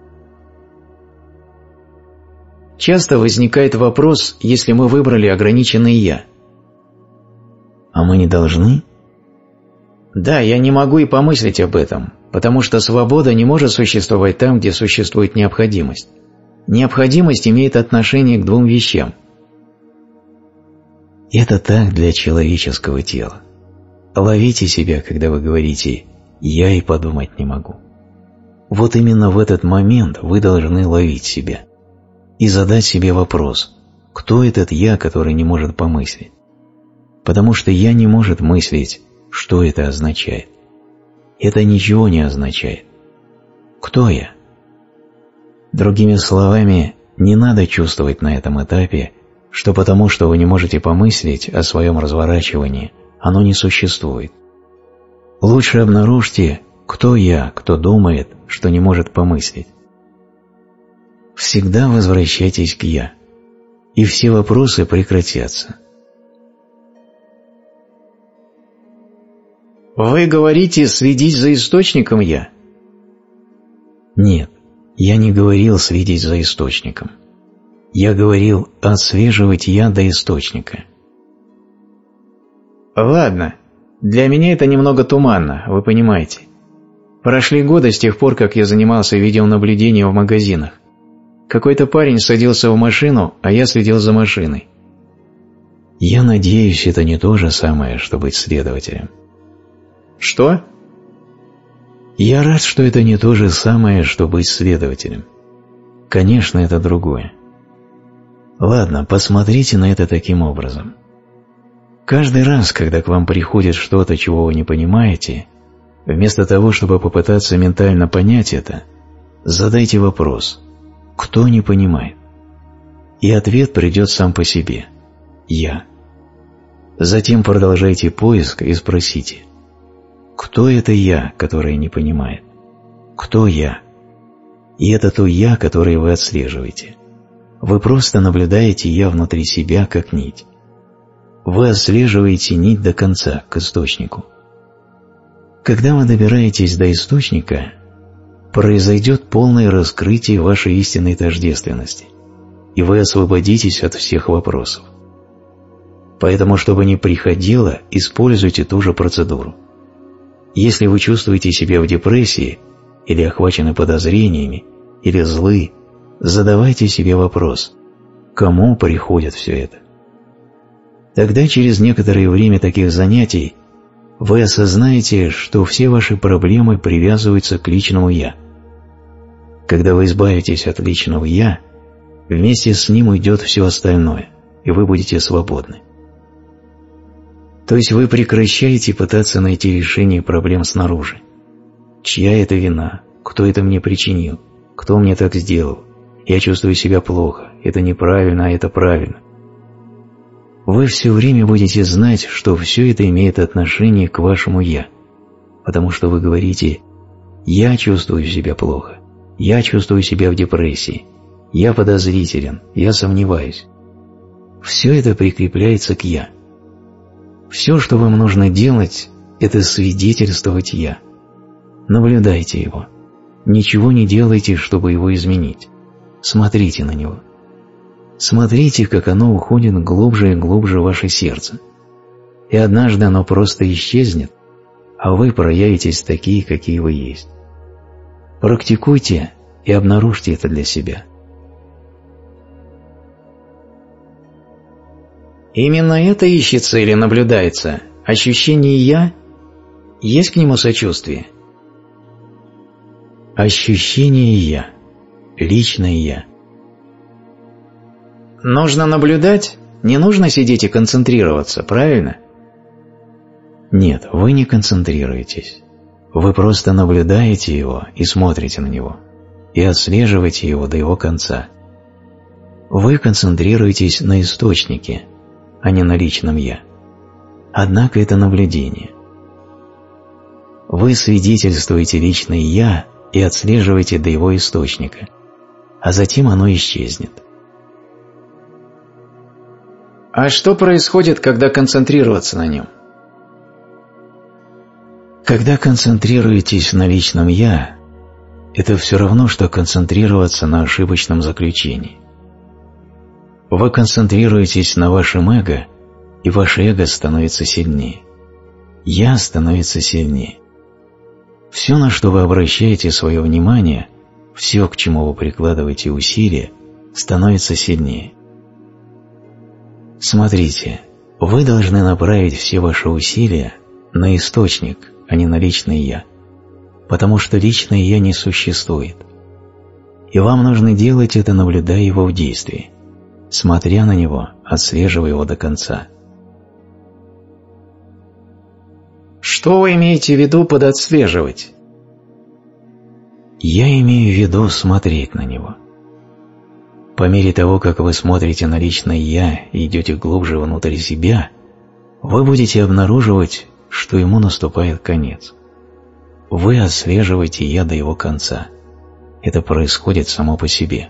Часто возникает вопрос, если мы выбрали ограниченное «я». А мы не должны? Да, я не могу и помыслить об этом, потому что свобода не может существовать там, где существует необходимость. Необходимость имеет отношение к двум вещам. Это так для человеческого тела. Ловите себя, когда вы говорите «я и подумать не могу». Вот именно в этот момент вы должны ловить себя и задать себе вопрос: кто этот «я», который не может помыслить? Потому что «я» не может мыслить, что это означает. Это ничего не означает. Кто я? Другими словами, не надо чувствовать на этом этапе, что потому, что вы не можете помыслить о своем разворачивании, оно не существует. Лучше обнаружьте, кто я, кто думает, что не может помыслить. Всегда возвращайтесь к «я», и все вопросы прекратятся. Вы говорите «следить за источником я»? Нет, я не говорил следить за источником. Я говорил отслеживать «я» до источника. Ладно, для меня это немного туманно, вы понимаете. Прошли годы с тех пор, как я занимался видеонаблюдением в магазинах. Какой-то парень садился в машину, а я следил за машиной. Я надеюсь, это не то же самое, что быть следователем. Что? Я рад, что это не то же самое, что быть следователем. Конечно, это другое. Ладно, посмотрите на это таким образом. Каждый раз, когда к вам приходит что-то, чего вы не понимаете, вместо того, чтобы попытаться ментально понять это, задайте вопрос: кто не понимает? И ответ придет сам по себе – «я». Затем продолжайте поиск и спросите: кто это «я», которое не понимает? Кто я? И это то «я», которое вы отслеживаете. Вы просто наблюдаете «я» внутри себя, как нить. Вы отслеживаете нить до конца, к источнику. Когда вы добираетесь до источника, произойдет полное раскрытие вашей истинной тождественности, и вы освободитесь от всех вопросов. Поэтому, чтобы не приходило, используйте ту же процедуру. Если вы чувствуете себя в депрессии, или охвачены подозрениями, или злы, задавайте себе вопрос: кому приходит все это? Тогда через некоторое время таких занятий вы осознаете, что все ваши проблемы привязываются к личному «я». Когда вы избавитесь от личного «я», вместе с ним уйдет все остальное, и вы будете свободны. То есть вы прекращаете пытаться найти решение проблем снаружи. Чья это вина? Кто это мне причинил? Кто мне так сделал? Я чувствую себя плохо. Это неправильно, а это правильно. Вы все время будете знать, что все это имеет отношение к вашему «я», потому что вы говорите: «Я чувствую себя плохо, я чувствую себя в депрессии, я подозрителен, я сомневаюсь». Все это прикрепляется к «я». Все, что вам нужно делать, это свидетельствовать «я». Наблюдайте его. Ничего не делайте, чтобы его изменить. Смотрите на него. Смотрите, как оно уходит глубже и глубже в ваше сердце. И однажды оно просто исчезнет, а вы проявитесь такие, какие вы есть. Практикуйте и обнаружьте это для себя. Именно это ищется или наблюдается? Ощущение «я»? Есть к нему сочувствие? Ощущение «я», личное «я». Нужно наблюдать, не нужно сидеть и концентрироваться, правильно? Нет, вы не концентрируетесь. Вы просто наблюдаете его и смотрите на него, и отслеживаете его до его конца. Вы концентрируетесь на источнике, а не на личном «я». Однако это наблюдение. Вы свидетельствуете личное «я» и отслеживаете до его источника, а затем оно исчезнет. А что происходит, когда концентрироваться на нем? Когда концентрируетесь на личном «я», это все равно, что концентрироваться на ошибочном заключении. Вы концентрируетесь на вашем эго, и ваше эго становится сильнее. «Я» становится сильнее. Все, на что вы обращаете свое внимание, все, к чему вы прикладываете усилия, становится сильнее. Смотрите, вы должны направить все ваши усилия на источник, а не на личное «я», потому что личное «я» не существует. И вам нужно делать это, наблюдая его в действии, смотря на него, отслеживая его до конца. Что вы имеете в виду под «отслеживать»? Я имею в виду смотреть на него. По мере того, как вы смотрите на личное «я» и идете глубже внутрь себя, вы будете обнаруживать, что ему наступает конец. Вы отслеживаете «я» до его конца. Это происходит само по себе.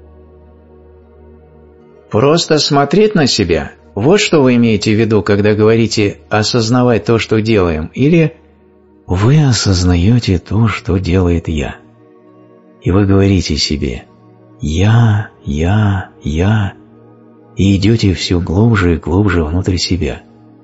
Просто смотреть на себя – вот что вы имеете в виду, когда говорите «осознавать то, что делаем», или вы осознаете то, что делает «я». И вы говорите себе «я, я, я» и идете все глубже и глубже внутрь себя.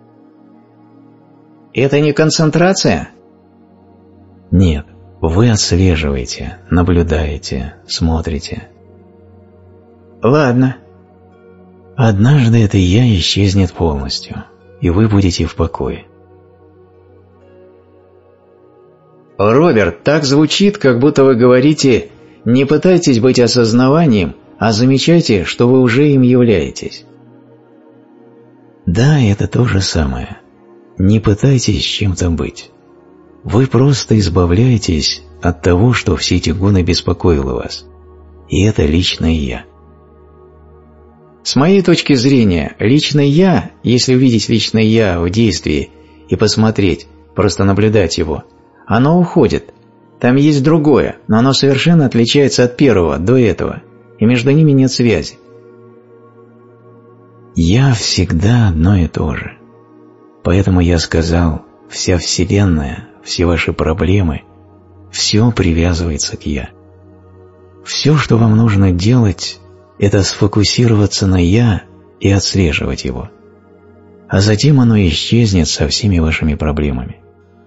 Это не концентрация? Нет, вы отслеживаете, наблюдаете, смотрите. Ладно. Однажды это «я» исчезнет полностью, и вы будете в покое. Роберт, так звучит, как будто вы говорите: не пытайтесь быть осознаванием, а замечайте, что вы уже им являетесь. Да, это то же самое. Не пытайтесь чем-то быть. Вы просто избавляетесь от того, что все эти годы беспокоило вас. И это личное «я». С моей точки зрения, личное «я», если увидеть личное «я» в действии и посмотреть, просто наблюдать его, оно уходит. Там есть другое, но оно совершенно отличается от первого, до этого, и между ними нет связи. «Я» всегда одно и то же. Поэтому я сказал, вся Вселенная, все ваши проблемы, все привязывается к «я». Все, что вам нужно делать, это сфокусироваться на «я» и отслеживать его. А затем оно исчезнет со всеми вашими проблемами.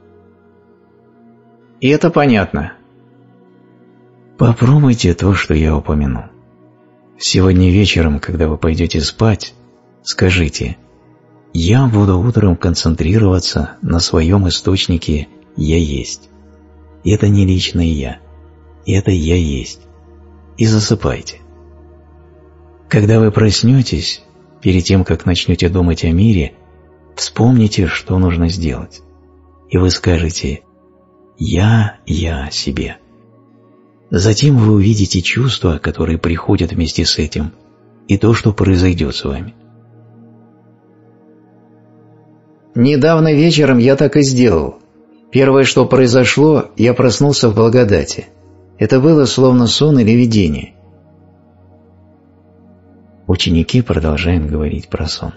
И это понятно. Попробуйте то, что я упомянул. Сегодня вечером, когда вы пойдете спать, скажите: «Я буду утром концентрироваться на своем источнике «я есть». Это не личное «я», это «я есть». И засыпайте. Когда вы проснетесь, перед тем, как начнете думать о мире, вспомните, что нужно сделать. И вы скажете: «Я, я себе». Затем вы увидите чувства, которые приходят вместе с этим, и то, что произойдет с вами. Недавно вечером я так и сделал. Первое, что произошло, я проснулся в благодати. Это было словно сон или видение. Ученики продолжают говорить про сон.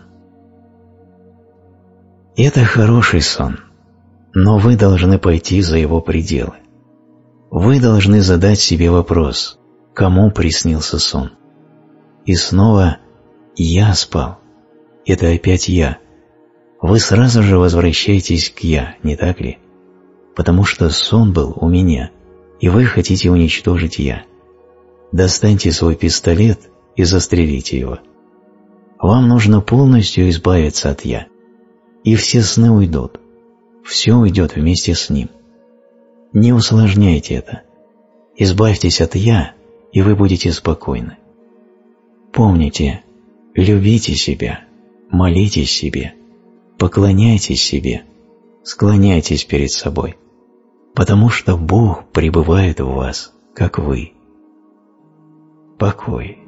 Это хороший сон, но вы должны пойти за его пределы. Вы должны задать себе вопрос: кому приснился сон? И снова «я спал». Это опять «я». Вы сразу же возвращаетесь к «я», не так ли? Потому что сон был у меня, и вы хотите уничтожить «я». Достаньте свой пистолет и застрелите его. Вам нужно полностью избавиться от «я». И все сны уйдут. Все уйдет вместе с ним. Не усложняйте это. Избавьтесь от «я», и вы будете спокойны. Помните, любите себя, молитесь себе, поклоняйтесь себе, склоняйтесь перед собой, потому что Бог пребывает в вас, как вы. Покой.